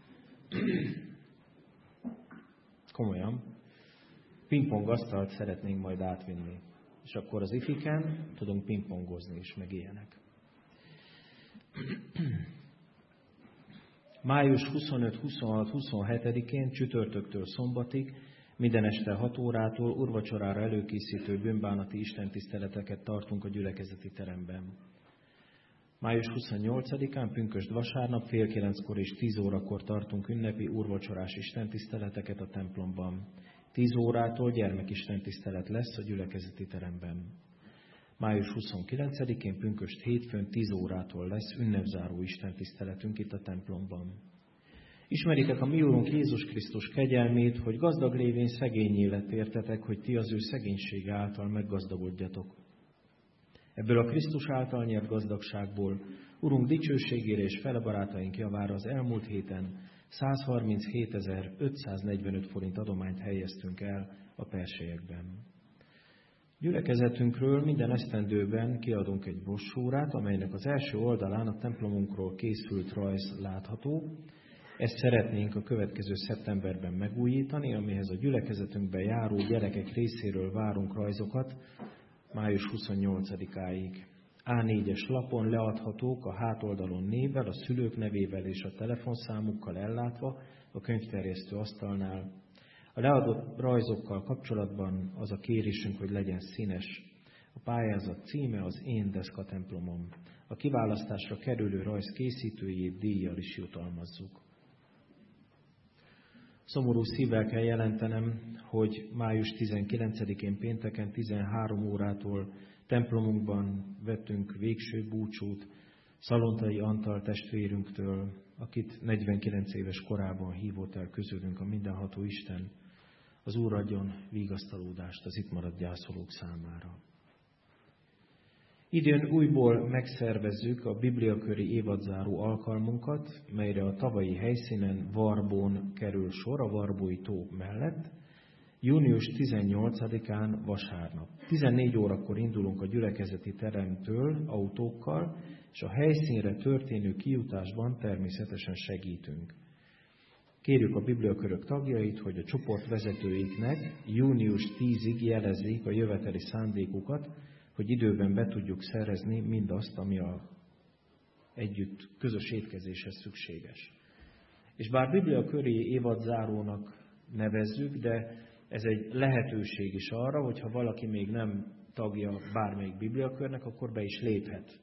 Komolyan. Pingpong asztalt szeretnénk majd átvinni. És akkor az ifiken tudunk pingpongozni is, meg ilyenek. május huszonöt, huszonhat, huszonhetedikén csütörtöktől szombatig minden este hat órától úrvacsorára előkészítő bűnbánati istentiszteleteket tartunk a gyülekezeti teremben. május huszonnyolcadikán pünkösd vasárnap fél kilenckor és tíz órakor tartunk ünnepi úrvacsorás istentiszteleteket a templomban. tíz órától gyermekistentisztelet lesz a gyülekezeti teremben. május huszonkilencedikén pünkösd hétfőn tíz órától lesz ünnepzáró istentiszteletünk itt a templomban. Ismeritek a mi Úrunk Jézus Krisztus kegyelmét, hogy gazdag lévén szegényé lett értetek, hogy ti az ő szegénysége által meggazdagodjatok. Ebből a Krisztus által nyert gazdagságból Urunk dicsőségére és fele barátaink javára az elmúlt héten százharminchétezer-ötszáznegyvenöt forint adományt helyeztünk el a perselyekben. Gyülekezetünkről minden esztendőben kiadunk egy brossúrát, amelynek az első oldalán a templomunkról készült rajz látható. Ezt szeretnénk a következő szeptemberben megújítani, amihez a gyülekezetünkbe járó gyerekek részéről várunk rajzokat május huszonnyolcadikáig. á négyes lapon leadhatók a hátoldalon névvel, a szülők nevével és a telefonszámukkal ellátva a könyvterjesztő asztalnál. A leadott rajzokkal kapcsolatban az a kérésünk, hogy legyen színes. A pályázat címe az Én Deszka templomom. A kiválasztásra kerülő rajz készítőjét díjjal is jutalmazzuk. Szomorú szívvel kell jelentenem, hogy május tizenkilencedikén pénteken tizenhárom órától templomunkban vettünk végső búcsút Szalontai Antal testvérünktől, akit negyvenkilenc éves korában hívott el közülünk a mindenható Isten. Az Úr adjon vigasztalódást az itt maradt gyászolók számára. Idén újból megszervezzük a bibliaköri évadzáró alkalmunkat, melyre a tavalyi helyszínen Varbón kerül sor, a Varbói tó mellett, június tizennyolcadikán vasárnap. tizennégy órakor indulunk a gyülekezeti teremtől autókkal, és a helyszínre történő kijutásban természetesen segítünk. Kérjük a bibliakörök tagjait, hogy a csoport vezetőiknek június tízig jelezzék a jöveteli szándékukat, hogy időben be tudjuk szerezni mindazt, ami a együtt közös étkezéshez szükséges. És bár bibliaköri évadzárónak nevezzük, de ez egy lehetőség is arra, hogyha valaki még nem tagja bármelyik bibliakörnek, akkor be is léphet.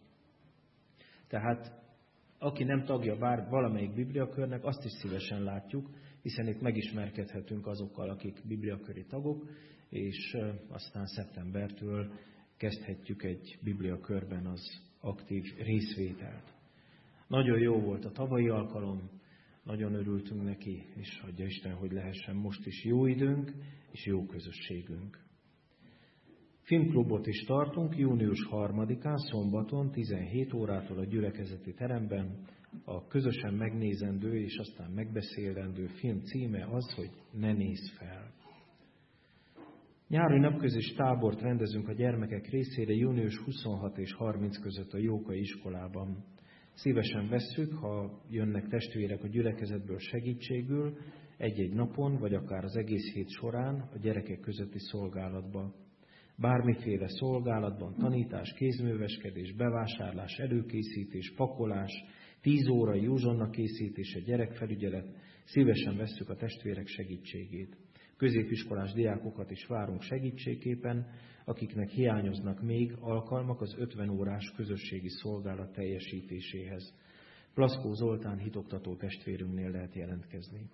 Tehát aki nem tagja bár valamelyik bibliakörnek, azt is szívesen látjuk, hiszen itt megismerkedhetünk azokkal, akik bibliaköri tagok, és aztán szeptembertől kezdhetjük egy bibliakörben az aktív részvételt. Nagyon jó volt a tavalyi alkalom, nagyon örültünk neki, és adja Isten, hogy lehessen most is jó időnk és jó közösségünk. Filmklubot is tartunk június harmadikán, szombaton, tizenhét órától a gyülekezeti teremben. A közösen megnézendő és aztán megbeszélendő film címe az, hogy Ne nézz fel. Nyári napközis tábort rendezünk a gyermekek részére június huszonhat és harminc között a Jókai iskolában. Szívesen vesszük, ha jönnek testvérek a gyülekezetből segítségül, egy-egy napon, vagy akár az egész hét során a gyerekek közötti szolgálatba. Bármiféle szolgálatban tanítás, kézműveskedés, bevásárlás, előkészítés, pakolás, tíz órai uzsonna készítése, gyerekfelügyelet, szívesen vesszük a testvérek segítségét. Középiskolás diákokat is várunk segítségképpen, akiknek hiányoznak még alkalmak az ötven órás közösségi szolgálat teljesítéséhez. Plaszkó Zoltán hitoktató testvérünknél lehet jelentkezni.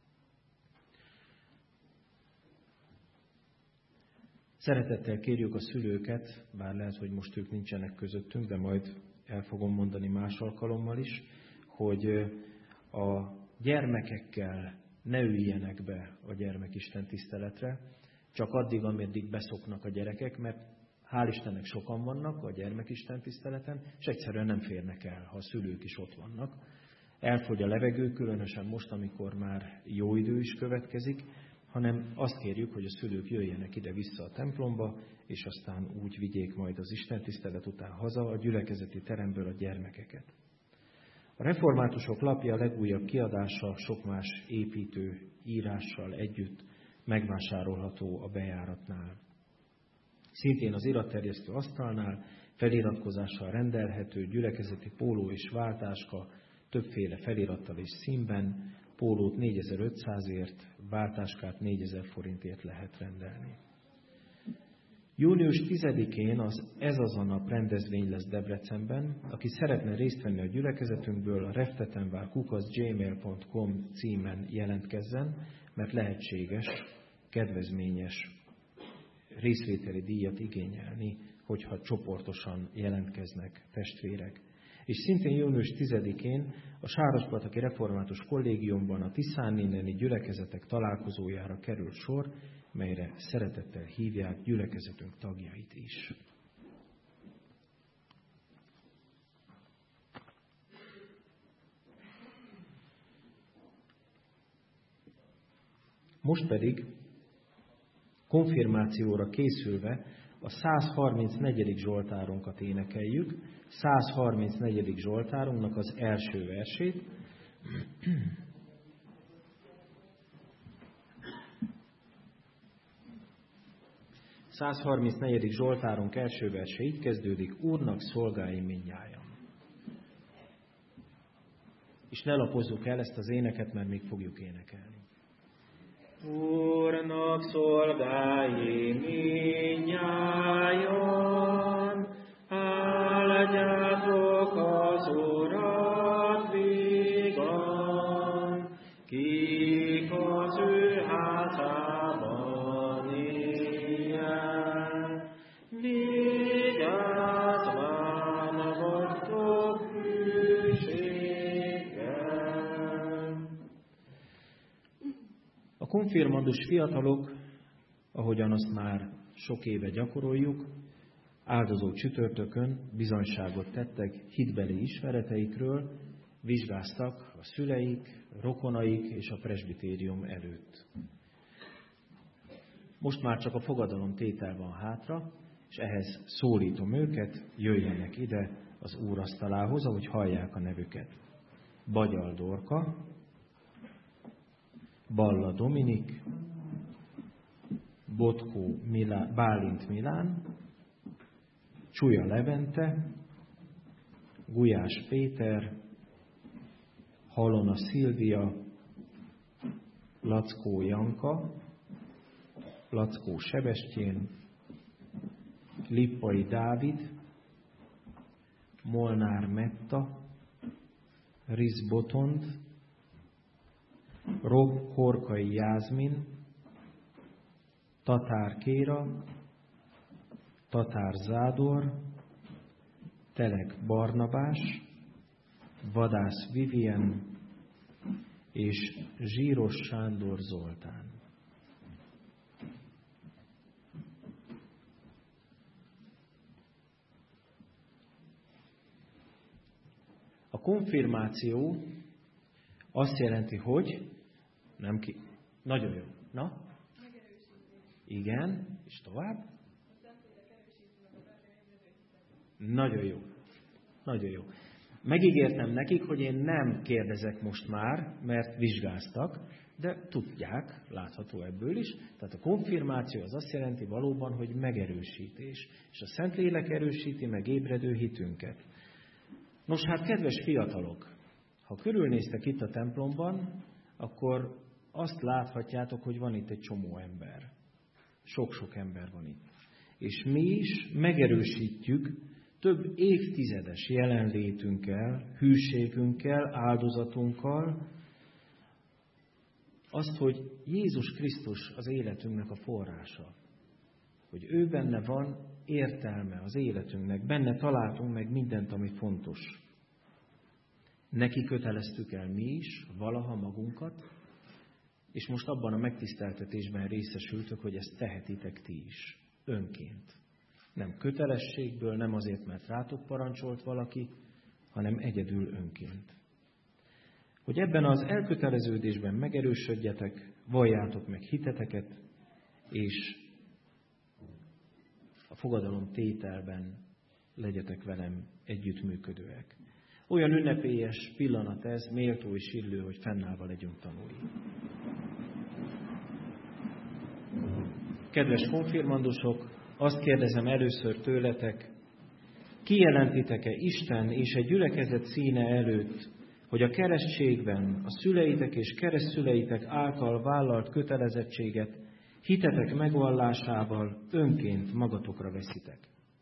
Szeretettel kérjük a szülőket, bár lehet, hogy most ők nincsenek közöttünk, de majd el fogom mondani más alkalommal is, hogy a gyermekekkel ne üljenek be a gyermekisten tiszteletre, csak addig, ameddig beszoknak a gyerekek, mert hál' Istennek sokan vannak a gyermekisten tiszteleten, és egyszerűen nem férnek el, ha a szülők is ott vannak. Elfogy a levegő, különösen most, amikor már jó idő is következik, hanem azt kérjük, hogy a szülők jöjjenek ide-vissza a templomba, és aztán úgy vigyék majd az istentisztelet után haza a gyülekezeti teremből a gyermekeket. A Reformátusok lapja a legújabb kiadása sok más építő írással együtt megvásárolható a bejáratnál. Szintén az iratterjesztő asztalnál feliratkozással rendelhető gyülekezeti póló és váltáska többféle felirattal és színben, pólót négyezer-ötszázért, váltáskát négyezer forintért lehet rendelni. június tizedikén az Ez az a nap rendezvény lesz Debrecenben. Aki szeretne részt venni a gyülekezetünkből, a reftetenvár kukac gmail pont com címen jelentkezzen, mert lehetséges, kedvezményes részvételi díjat igényelni, hogyha csoportosan jelentkeznek testvérek. És szintén június tizedikén a Sárospataki Református Kollégiumban a tiszáninneni gyülekezetek találkozójára kerül sor, melyre szeretettel hívják gyülekezetünk tagjait is. Most pedig konfirmációra készülve a százharmincnegyedik Zsoltárunkat énekeljük, százharmincnegyedik Zsoltárunknak az első versét. százharmincnegyedik Zsoltárunk első verse így kezdődik: Úrnak szolgái mindnyájan. És ne lapozzuk el ezt az éneket, mert még fogjuk énekelni. Úrnak szolgái mindnyájan, áldjátok az Urat vígan, kik az ő házában éljen, vigyázván vagytok hűséggel. A konfirmandus fiatalok, ahogyan azt már sok éve gyakoroljuk, Áldozó csütörtökön bizonyságot tettek hitbeli ismereteikről, vizsgáztak a szüleik, rokonaik és a presbitérium előtt. Most már csak a fogadalom tétel van hátra, és ehhez szólítom őket, jöjjenek ide az Úr asztalához, ahogy hallják a nevüket. Bagyal Dorka, Balla Dominik, Botkó Milá, Bálint Milán, Csuja Levente, Gulyás Péter, Halona Szilvia, Lackó Janka, Lackó Sebestyén, Lippai Dávid, Molnár Metta, Risz Botond, Rob Horkai Jászmin, Tatár Kéra, Tatár Zádor, Telek Barnabás, Vadász Vivien és Zsíros Sándor Zoltán. A konfirmáció azt jelenti, hogy nem ki... Nagyon jó. Na? Igen, és tovább? Nagyon jó. Nagyon jó. Megígértem nekik, hogy én nem kérdezek most már, mert vizsgáztak, de tudják, látható ebből is. Tehát a konfirmáció az azt jelenti valóban, hogy megerősítés. És a Szentlélek erősíti meg ébredő hitünket. Nos hát, kedves fiatalok, ha körülnéztek itt a templomban, akkor azt láthatjátok, hogy van itt egy csomó ember. Sok-sok ember van itt. És mi is megerősítjük több évtizedes jelenlétünkkel, hűségünkkel, áldozatunkkal azt, hogy Jézus Krisztus az életünknek a forrása. Hogy ő benne van értelme az életünknek, benne találtunk meg mindent, ami fontos. Neki köteleztük el mi is, valaha magunkat, és most abban a megtiszteltetésben részesültök, hogy ezt tehetitek ti is, önként. Nem kötelességből, nem azért, mert rátok parancsolt valaki, hanem egyedül önként. Hogy ebben az elköteleződésben megerősödjetek, valljátok meg hiteteket, és a fogadalom tételben legyetek velem együttműködőek. Olyan ünnepélyes pillanat ez, méltó és illő, hogy fennállva legyünk tanulni. Kedves konfirmandusok, azt kérdezem először tőletek, kijelentitek-e Isten és egy gyülekezet színe előtt, hogy a keresztségben a szüleitek és keresztszüleitek által vállalt kötelezettséget hitetek megvallásával önként magatokra veszitek?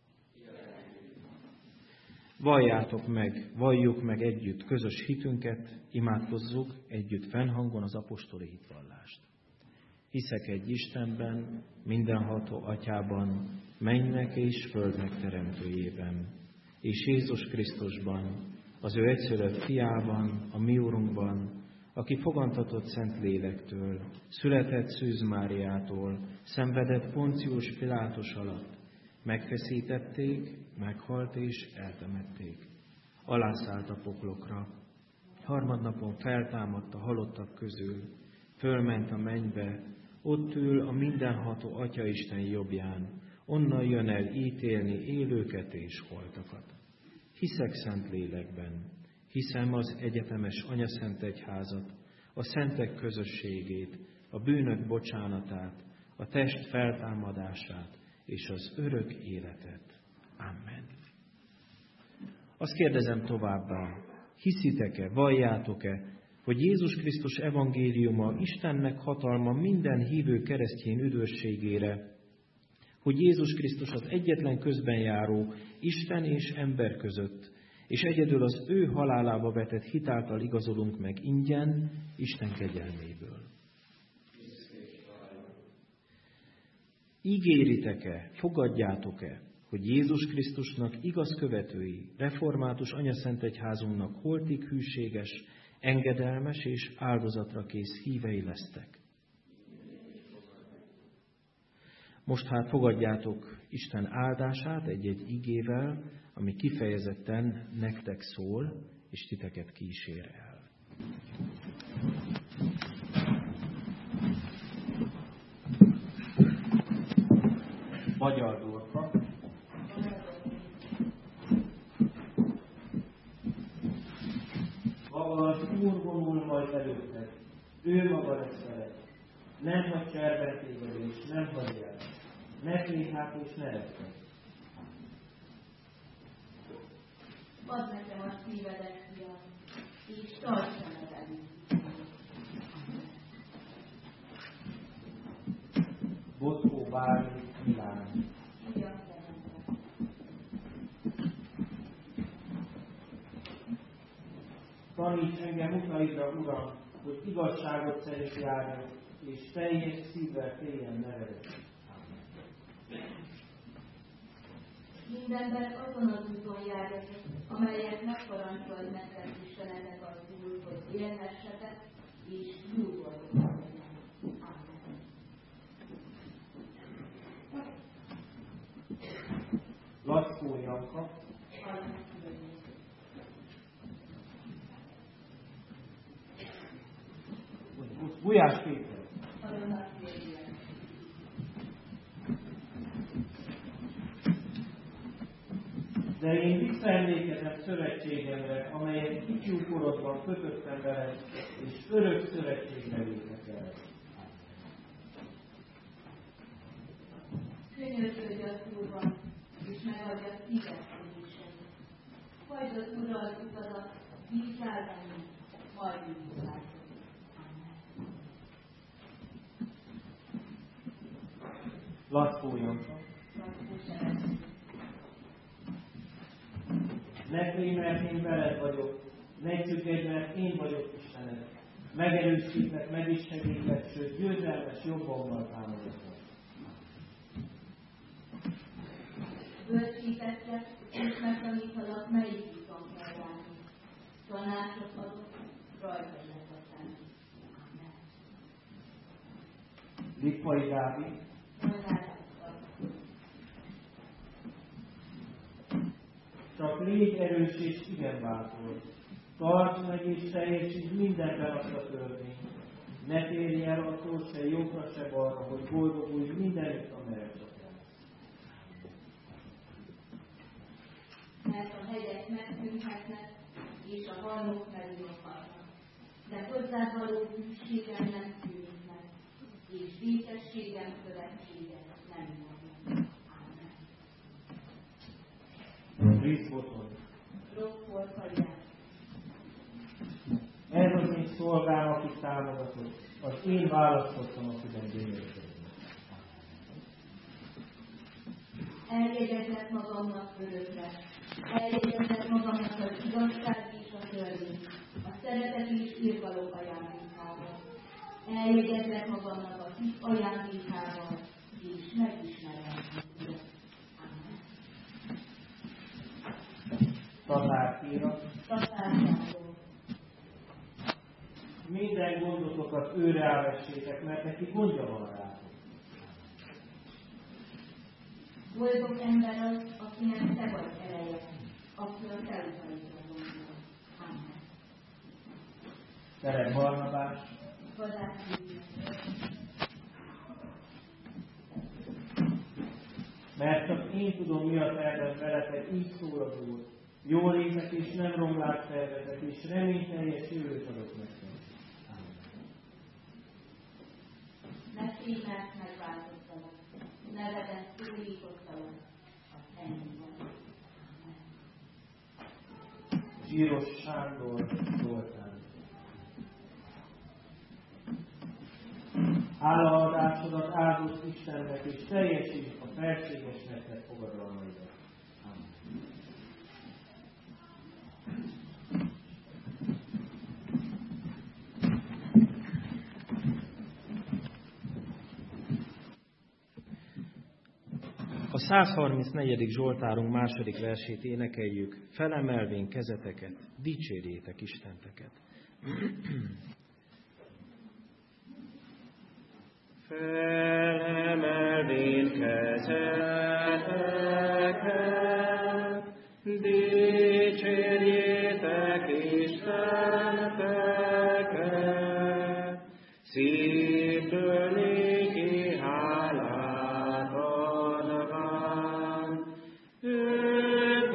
Valljátok meg, valljuk meg együtt közös hitünket, imádkozzuk együtt fennhangon az apostoli hitvallást. Hiszek egy Istenben, mindenható Atyában, mennynek és földnek teremtőjében, és Jézus Krisztusban, az ő egyszülött fiában, a mi Urunkban, aki fogantatott Szent Lélektől, született Szűz Máriától, szenvedett Poncius Pilátus alatt, megfeszítették, meghalt és eltemették. Alászállt a poklokra, harmadnapon feltámadt a halottak közül, fölment a mennybe, ott ül a mindenható Atyaisten jobbján, onnan jön el ítélni élőket és holtakat. Hiszek Szent Lélekben, hiszem az egyetemes Anyaszent Egyházat, a szentek közösségét, a bűnök bocsánatát, a test feltámadását és az örök életet. Amen. Azt kérdezem továbbá, hiszitek-e, valljátok-e, hogy Jézus Krisztus evangéliuma Istennek hatalma minden hívő keresztény üdvösségére, hogy Jézus Krisztus az egyetlen közbenjáró Isten és ember között, és egyedül az ő halálába vetett hitáltal igazolunk meg ingyen Isten kegyelméből. Ígéritek-e, fogadjátok-e, hogy Jézus Krisztusnak igaz követői, református Anyaszent Egyházunknak holtig hűséges, engedelmes és áldozatra kész hívei lesztek? Most hát fogadjátok Isten áldását egy-egy igével, ami kifejezetten nektek szól, és titeket kísér el. Magyar Dorka. Maga az Úr vonul majd előtted, ő maga lesz veled. Nem hagy cserben téged, és nem hagy el. Ne félj hát, és ne rettegj. Add nekem a szívedet, fiam, és tarts veled. Botkó Bálint Milán. Taníts engem utaidra, Uram, hogy igazságot szerint járjak, és teljes szívvel féljen nevedet. Mindenben azon az úton járjatok, amelyet megparancsolt nektek Istenetek az Úr, hogy élhessetek, és nyugodjatok legyen. Amen. Lackó Janka. Gulyás Péter. De én visszaemlékezem szövetségemre, amelyet ifjúkorodban kötöttem veled, és örök szövetségre lépek el. Könyörgődj az Úrban, és megadja szíved kérdéseit. Hagyd az Úrra az utadat, bízzál bennünk, majd bízzál. Lackó Janka. Ne félj, mert én veled vagyok, ne csüggedj, mert én vagyok Istened. Megerősítlek, meg is segítlek, sőt győzelmes jobbommal támogatlak. Bölcsítettek, és megtanítalak, melyik úton kell járni. Tanácsot adok, rajta lesz a szem. Amen. Lippai Dávid. Csak légy erős és igen bátor. Tartsd meg és teljesítsd mindenben azt a törvényt. Ne térj el attól se jobbra se balra, hogy boldogulj mindenütt, amerre csak jársz. Mert a hegyek megtűnhetnek, és a halmok megnyughatnak. De hozzád való hűségem nem tűnik meg, és békességem szövetsége nem mondja. Amen. Rész Boton. Rokkor Kalján. Ez az én szolgám, akit támogatott, az én választottam, akiben gyönyörködni. Eljegyezett magamnak örökre, eljegyezett magamnak az igazság és a törvény, a szeretet és irgalom ajándékával. Eljegyezett magamnak a hit ajándékával, és megismerem az Urat. Amen. Tatár Kíra. Tatár Sándor. Minden gondotokat őre elvessétek, mert neki gondja van rátok. Boldog ember az, akinek te vagy ereje, aki a te utaidra gondol. Amen. Terek Barnabás. Vadász Mert csak én tudom, mi a tervem veletek, így szól az Úr. Jól létek és nem romlás tervetek, és reményteljes jövőt adok nektek. Ne félj, mert megváltoztalak, neveden szólítottalak, az ennyi van. Zsíros Sándor Zoltán. Hálaadásodat áldott Istennek, és teljesítsd a felséges nektek fogadalmaidat. Amen. A százharmincnegyedik Zsoltárunk második versét énekeljük, felemelvén kezeteket, dicsérjétek Istenteket. Felemelvén szenteteket, dicsérjétek Isteneteket, szívből néki hálát adván, őt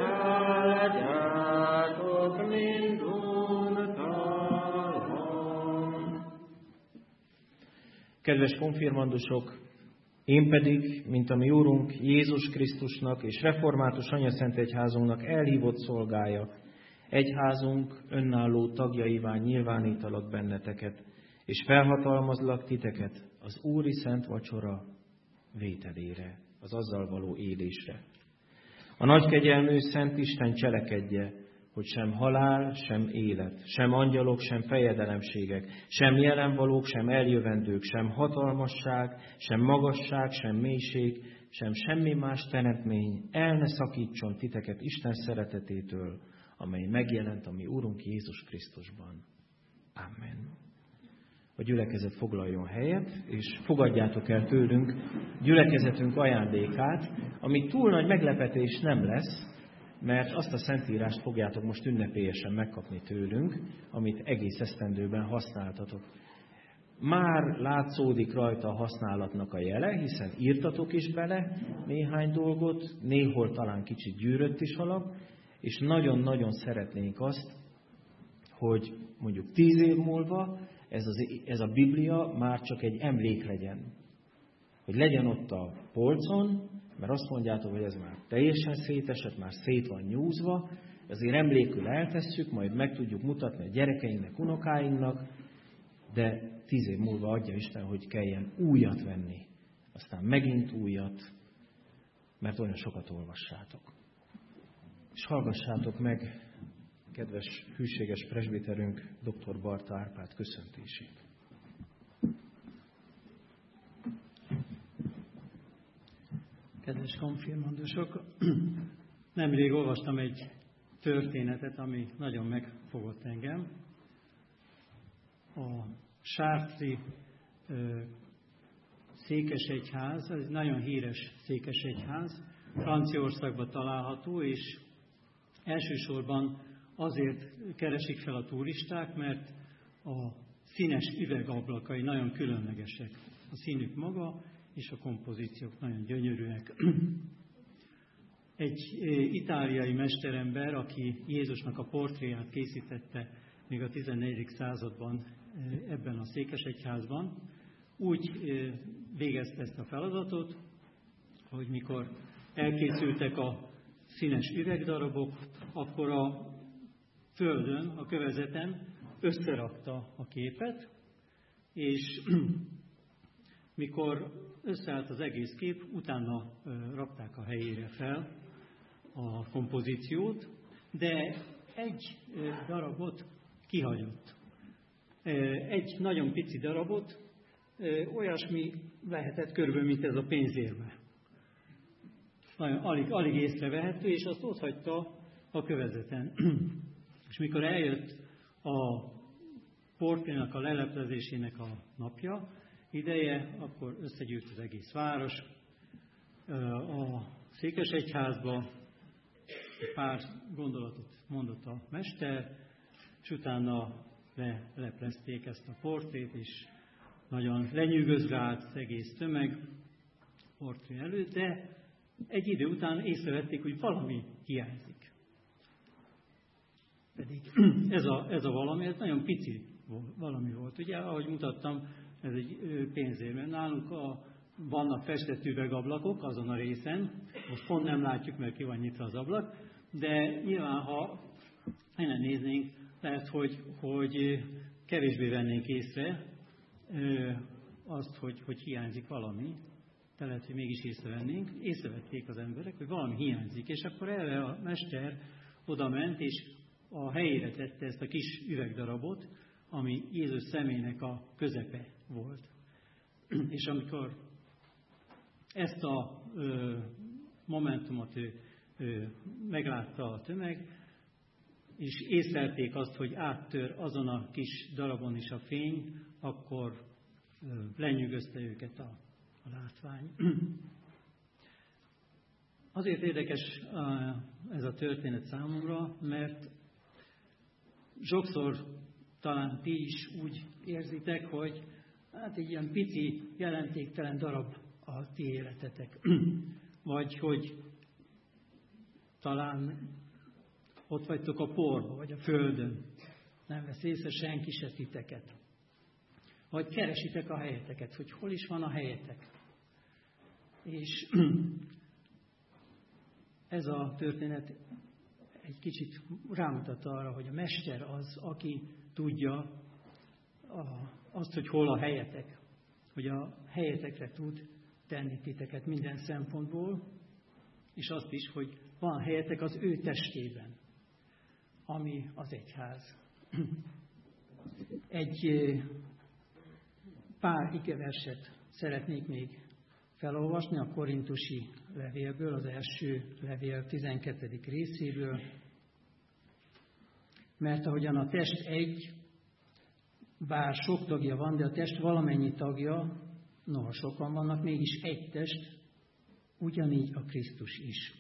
áldjátok minduntalan. Kedves konfirmandusok, én pedig, mint a mi Úrunk Jézus Krisztusnak és református anyaszentegyházunknak elhívott szolgája, egyházunk önálló tagjaivá nyilvánítalak benneteket, és felhatalmazlak titeket az Úri Szent Vacsora vételére, az azzal való élésre. A nagykegyelmű Szent Isten cselekedje, hogy sem halál, sem élet, sem angyalok, sem fejedelemségek, sem jelenvalók, sem eljövendők, sem hatalmasság, sem magasság, sem mélység, sem semmi más teremtmény el ne szakítson titeket Isten szeretetétől, amely megjelent a mi Úrunk Jézus Krisztusban. Amen. A gyülekezet foglaljon helyet, és fogadjátok el tőlünk gyülekezetünk ajándékát, ami túl nagy meglepetés nem lesz, mert azt a szentírást fogjátok most ünnepélyesen megkapni tőlünk, amit egész esztendőben használtatok. Már látszódik rajta a használatnak a jele, hiszen írtatok is bele néhány dolgot, néhol talán kicsit gyűrött is alap, és nagyon-nagyon szeretnénk azt, hogy mondjuk tíz év múlva ez, az, ez a Biblia már csak egy emlék legyen. Hogy legyen ott a polcon, mert azt mondjátok, hogy ez már teljesen szétesett, már szét van nyúzva, azért emlékül eltesszük, majd meg tudjuk mutatni a gyerekeinknek, unokáinknak, de tíz év múlva adja Isten, hogy kelljen újat venni. Aztán megint újat, mert olyan sokat olvassátok. És hallgassátok meg, kedves, hűséges presbiterünk, dr. Barta Árpád köszöntését. Kedves konfirmandusok, nemrég olvastam egy történetet, ami nagyon megfogott engem. A Sártri ö, székesegyház, ez egy nagyon híres székesegyház, Franciaországban található, és elsősorban azért keresik fel a turisták, mert a színes üvegablakai nagyon különlegesek. A színük maga, és a kompozíciók nagyon gyönyörűek. Egy itáliai mesterember, aki Jézusnak a portréját készítette még a tizennegyedik században ebben a székesegyházban, úgy végezte ezt a feladatot, hogy mikor elkészültek a színes üvegdarabok, akkor a földön, a kövezeten összerakta a képet, és mikor összeállt az egész kép, utána rakták a helyére fel a kompozíciót, de egy darabot kihagyott. Egy nagyon pici darabot, olyasmi lehetett körülbelül, mint ez a pénzérme. Nagyon alig, alig észrevehető, és azt ott hagyta a kövezeten. És mikor eljött a portrénak a leleplezésének a napja, ideje, akkor összegyűlt az egész város a székesegyházba, pár gondolatot mondott a mester, és utána leleplezték ezt a portrét, és nagyon lenyűgözve állt az egész tömeg portré előtt, de egy idő után észrevették, hogy valami hiányzik. Pedig ez a, ez a valami, ez nagyon pici valami volt. Ugye, ahogy mutattam, ez egy pénzérme. Nálunk a, vannak festett üvegablakok azon a részen, most pont nem látjuk, mert ki van nyitva az ablak, de nyilván, ha innen néznénk, lehet, hogy, hogy kevésbé vennénk észre azt, hogy, hogy hiányzik valami, de lehet, hogy mégis észrevennénk. Észrevették az emberek, hogy valami hiányzik, és akkor erre a mester oda ment, és a helyére tette ezt a kis üvegdarabot, ami Jézus szemének a közepe volt. És amikor ezt a ö, momentumot ő, ő, meglátta a tömeg, és észlelték azt, hogy áttör azon a kis darabon is a fény, akkor ö, lenyűgözte őket a, a látvány. Azért érdekes ez a történet számomra, mert sokszor talán ti is úgy érzitek, hogy hát egy ilyen pici, jelentéktelen darab a ti életetek. Vagy hogy talán ott vagytok a porba, vagy a földön. Nem vesz észre senki se titeket. Vagy keresitek a helyeteket, hogy hol is van a helyetek. És ez a történet egy kicsit rámutat arra, hogy a mester az, aki tudja a, azt, hogy hol a helyetek, hogy a helyetekre tud tenni titeket minden szempontból, és azt is, hogy van helyetek az ő testében, ami az egyház. Egy pár igeverset szeretnék még felolvasni a korintusi levélből, az első levél tizenkettedik részéből, mert ahogyan a test egy, bár sok tagja van, de a test valamennyi tagja, noha sokan vannak, mégis egy test, ugyanígy a Krisztus is.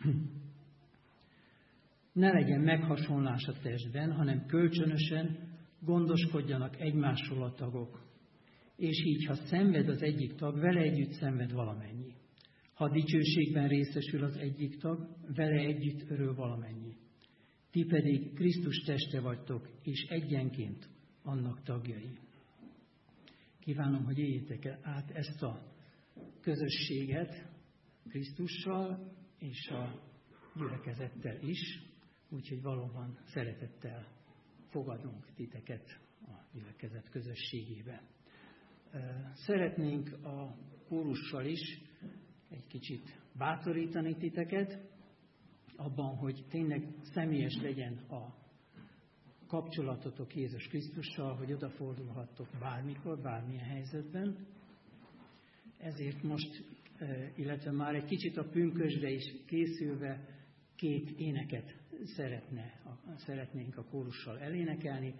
Ne legyen meghasonlás a testben, hanem kölcsönösen gondoskodjanak egymásról a tagok. És így, ha szenved az egyik tag, vele együtt szenved valamennyi. Ha dicsőségben részesül az egyik tag, vele együtt örül valamennyi. Ti pedig Krisztus teste vagytok, és egyenként annak tagjai. Kívánom, hogy éljétek át ezt a közösséget Krisztussal és a gyülekezettel is, úgyhogy valóban szeretettel fogadunk titeket a gyülekezet közösségébe. Szeretnénk a kórussal is egy kicsit bátorítani titeket abban, hogy tényleg személyes legyen a kapcsolatotok Jézus Krisztussal, hogy odafordulhattok bármikor, bármilyen helyzetben. Ezért most, illetve már egy kicsit a pünkösdre is készülve két éneket szeretne, szeretnénk a kórussal elénekelni.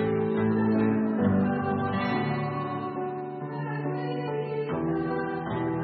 Thank you.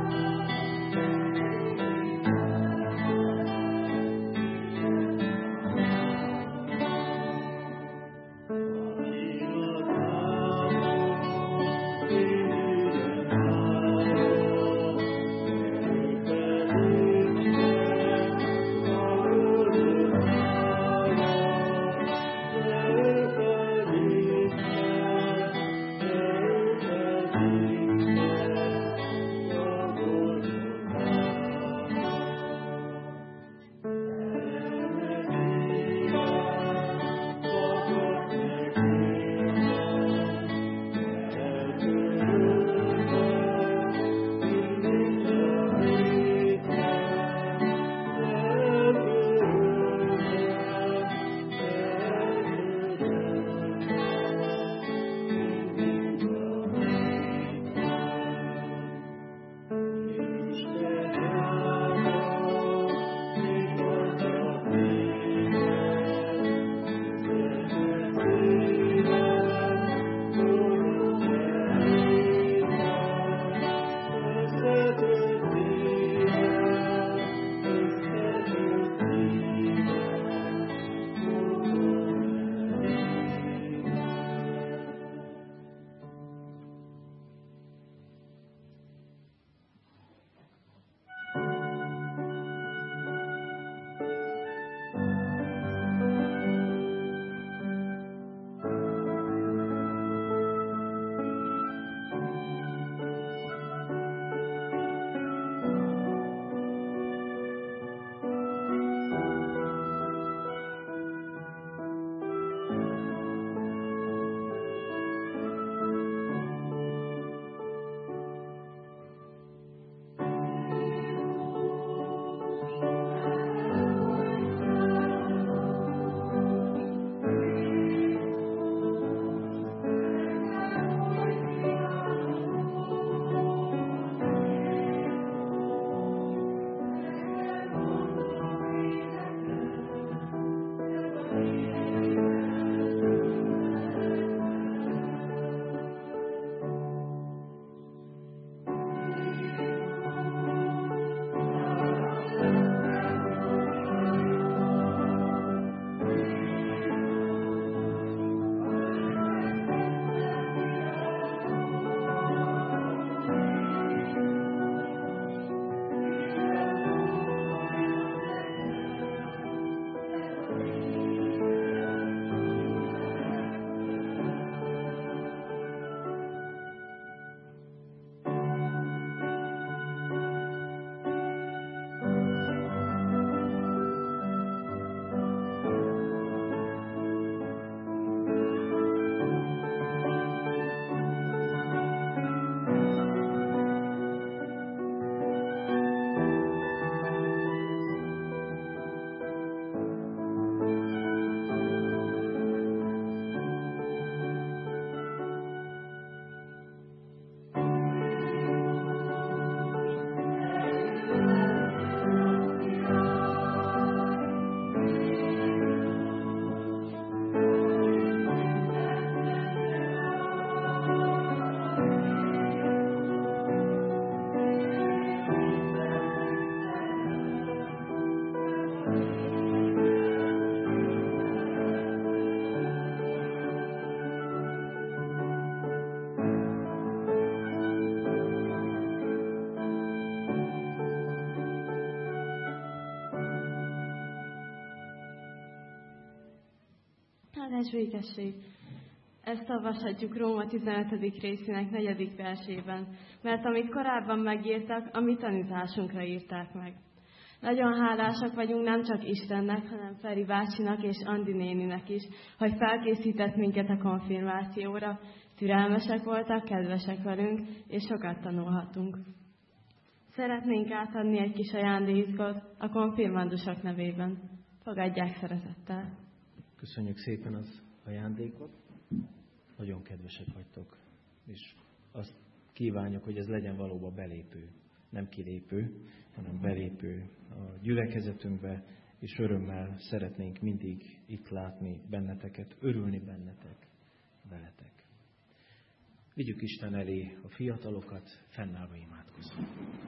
Teljes békesség. Ezt olvashatjuk Róma tizenötödik részének negyedik versében, mert amit korábban megírtak, a mi tanításunkra írták meg. Nagyon hálásak vagyunk nem csak Istennek, hanem Feri bácsinak és Andi néninek is, hogy felkészített minket a konfirmációra. Türelmesek voltak, kedvesek velünk, és sokat tanulhatunk. Szeretnénk átadni egy kis ajándékot a konfirmandusok nevében. Fogadják szeretettel. Köszönjük szépen az ajándékot. Nagyon kedvesek vagytok. És azt kívánjuk, hogy ez legyen valóban belépő. Nem kilépő, hanem belépő a gyülekezetünkbe, és örömmel szeretnénk mindig itt látni benneteket, örülni bennetek, veletek. Vigyük Isten elé a fiatalokat, fennállva imádkozunk.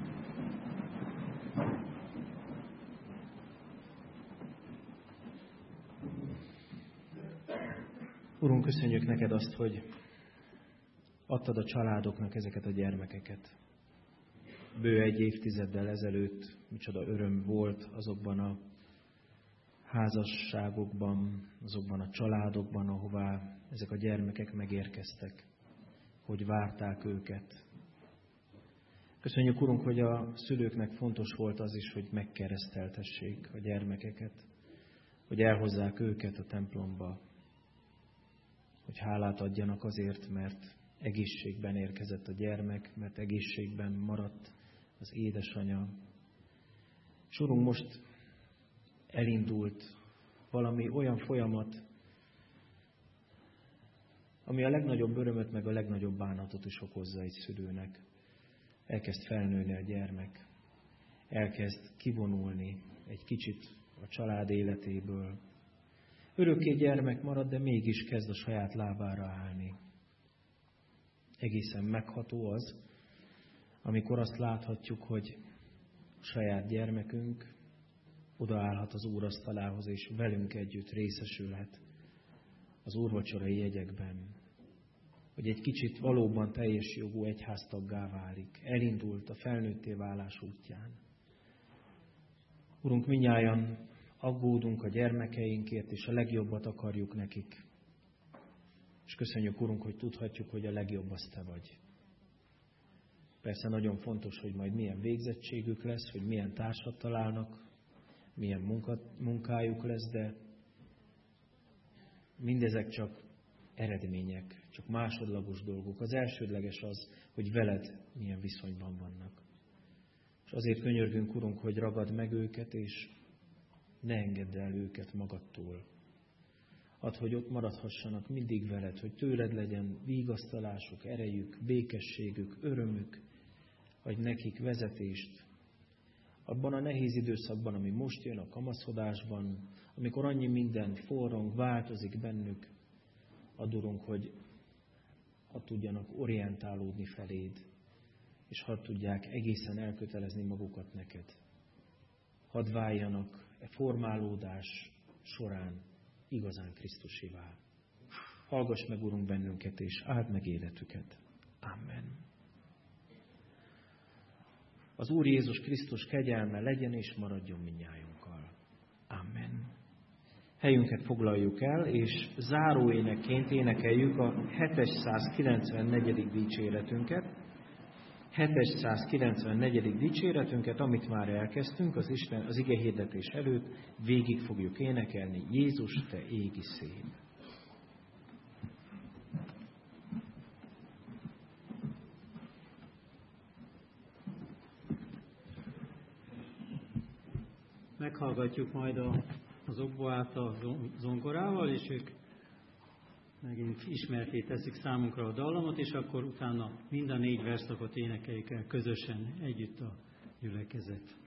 Urunk, köszönjük neked azt, hogy adtad a családoknak ezeket a gyermekeket. Bő egy évtizeddel ezelőtt micsoda öröm volt azokban a házasságokban, azokban a családokban, ahová ezek a gyermekek megérkeztek, hogy várták őket. Köszönjük, Urunk, hogy a szülőknek fontos volt az is, hogy megkereszteltessék a gyermekeket, hogy elhozzák őket a templomba, hogy hálát adjanak azért, mert egészségben érkezett a gyermek, mert egészségben maradt az édesanyja. És Urunk, most elindult valami olyan folyamat, ami a legnagyobb örömöt, meg a legnagyobb bánatot is okozza egy szülőnek. Elkezd felnőni a gyermek, elkezd kivonulni egy kicsit a család életéből. Örökké gyermek marad, de mégis kezd a saját lábára állni. Egészen megható az, amikor azt láthatjuk, hogy a saját gyermekünk odaállhat az úrasztalához, és velünk együtt részesülhet az úrvacsorai jegyekben. Hogy egy kicsit valóban teljes jogú egyháztaggá válik. Elindult a felnőtté válás útján. Urunk, mindnyájan aggódunk a gyermekeinkért, és a legjobbat akarjuk nekik. És köszönjük, Urunk, hogy tudhatjuk, hogy a legjobb az Te vagy. Persze nagyon fontos, hogy majd milyen végzettségük lesz, hogy milyen társat találnak, milyen munka, munkájuk lesz, de mindezek csak eredmények, csak másodlagos dolgok. Az elsődleges az, hogy veled milyen viszonyban vannak. És azért könyörgünk, Urunk, hogy ragad meg őket, és ne engedd el őket magadtól. Add, hogy ott maradhassanak mindig veled, hogy tőled legyen vigasztalásuk, erejük, békességük, örömük, adj nekik vezetést. Abban a nehéz időszakban, ami most jön a kamaszodásban, amikor annyi minden forrong, változik bennük, add, Urunk, hogy hadd tudjanak orientálódni feléd, és hadd tudják egészen elkötelezni magukat neked. Hadd váljanak e formálódás során igazán Krisztusivá. Hallgass meg, Urunk, bennünket, és áld meg életüket. Amen. Az Úr Jézus Krisztus kegyelme legyen és maradjon mindnyájunkkal. Amen. Helyünket foglaljuk el, és záróénekként énekeljük a hétszázkilencvennegyedik dicséretünket. hétszázkilencvennegyedik dicséretünket, amit már elkezdtünk az Isten az igehirdetés előtt, végig fogjuk énekelni. Jézus, te égi szép. Meghallgatjuk majd a, az Okboát a zongorával, és ők megint ismerté teszik számunkra a dallamot, és akkor utána mind a négy verszakot énekeljük el közösen együtt a gyülekezet.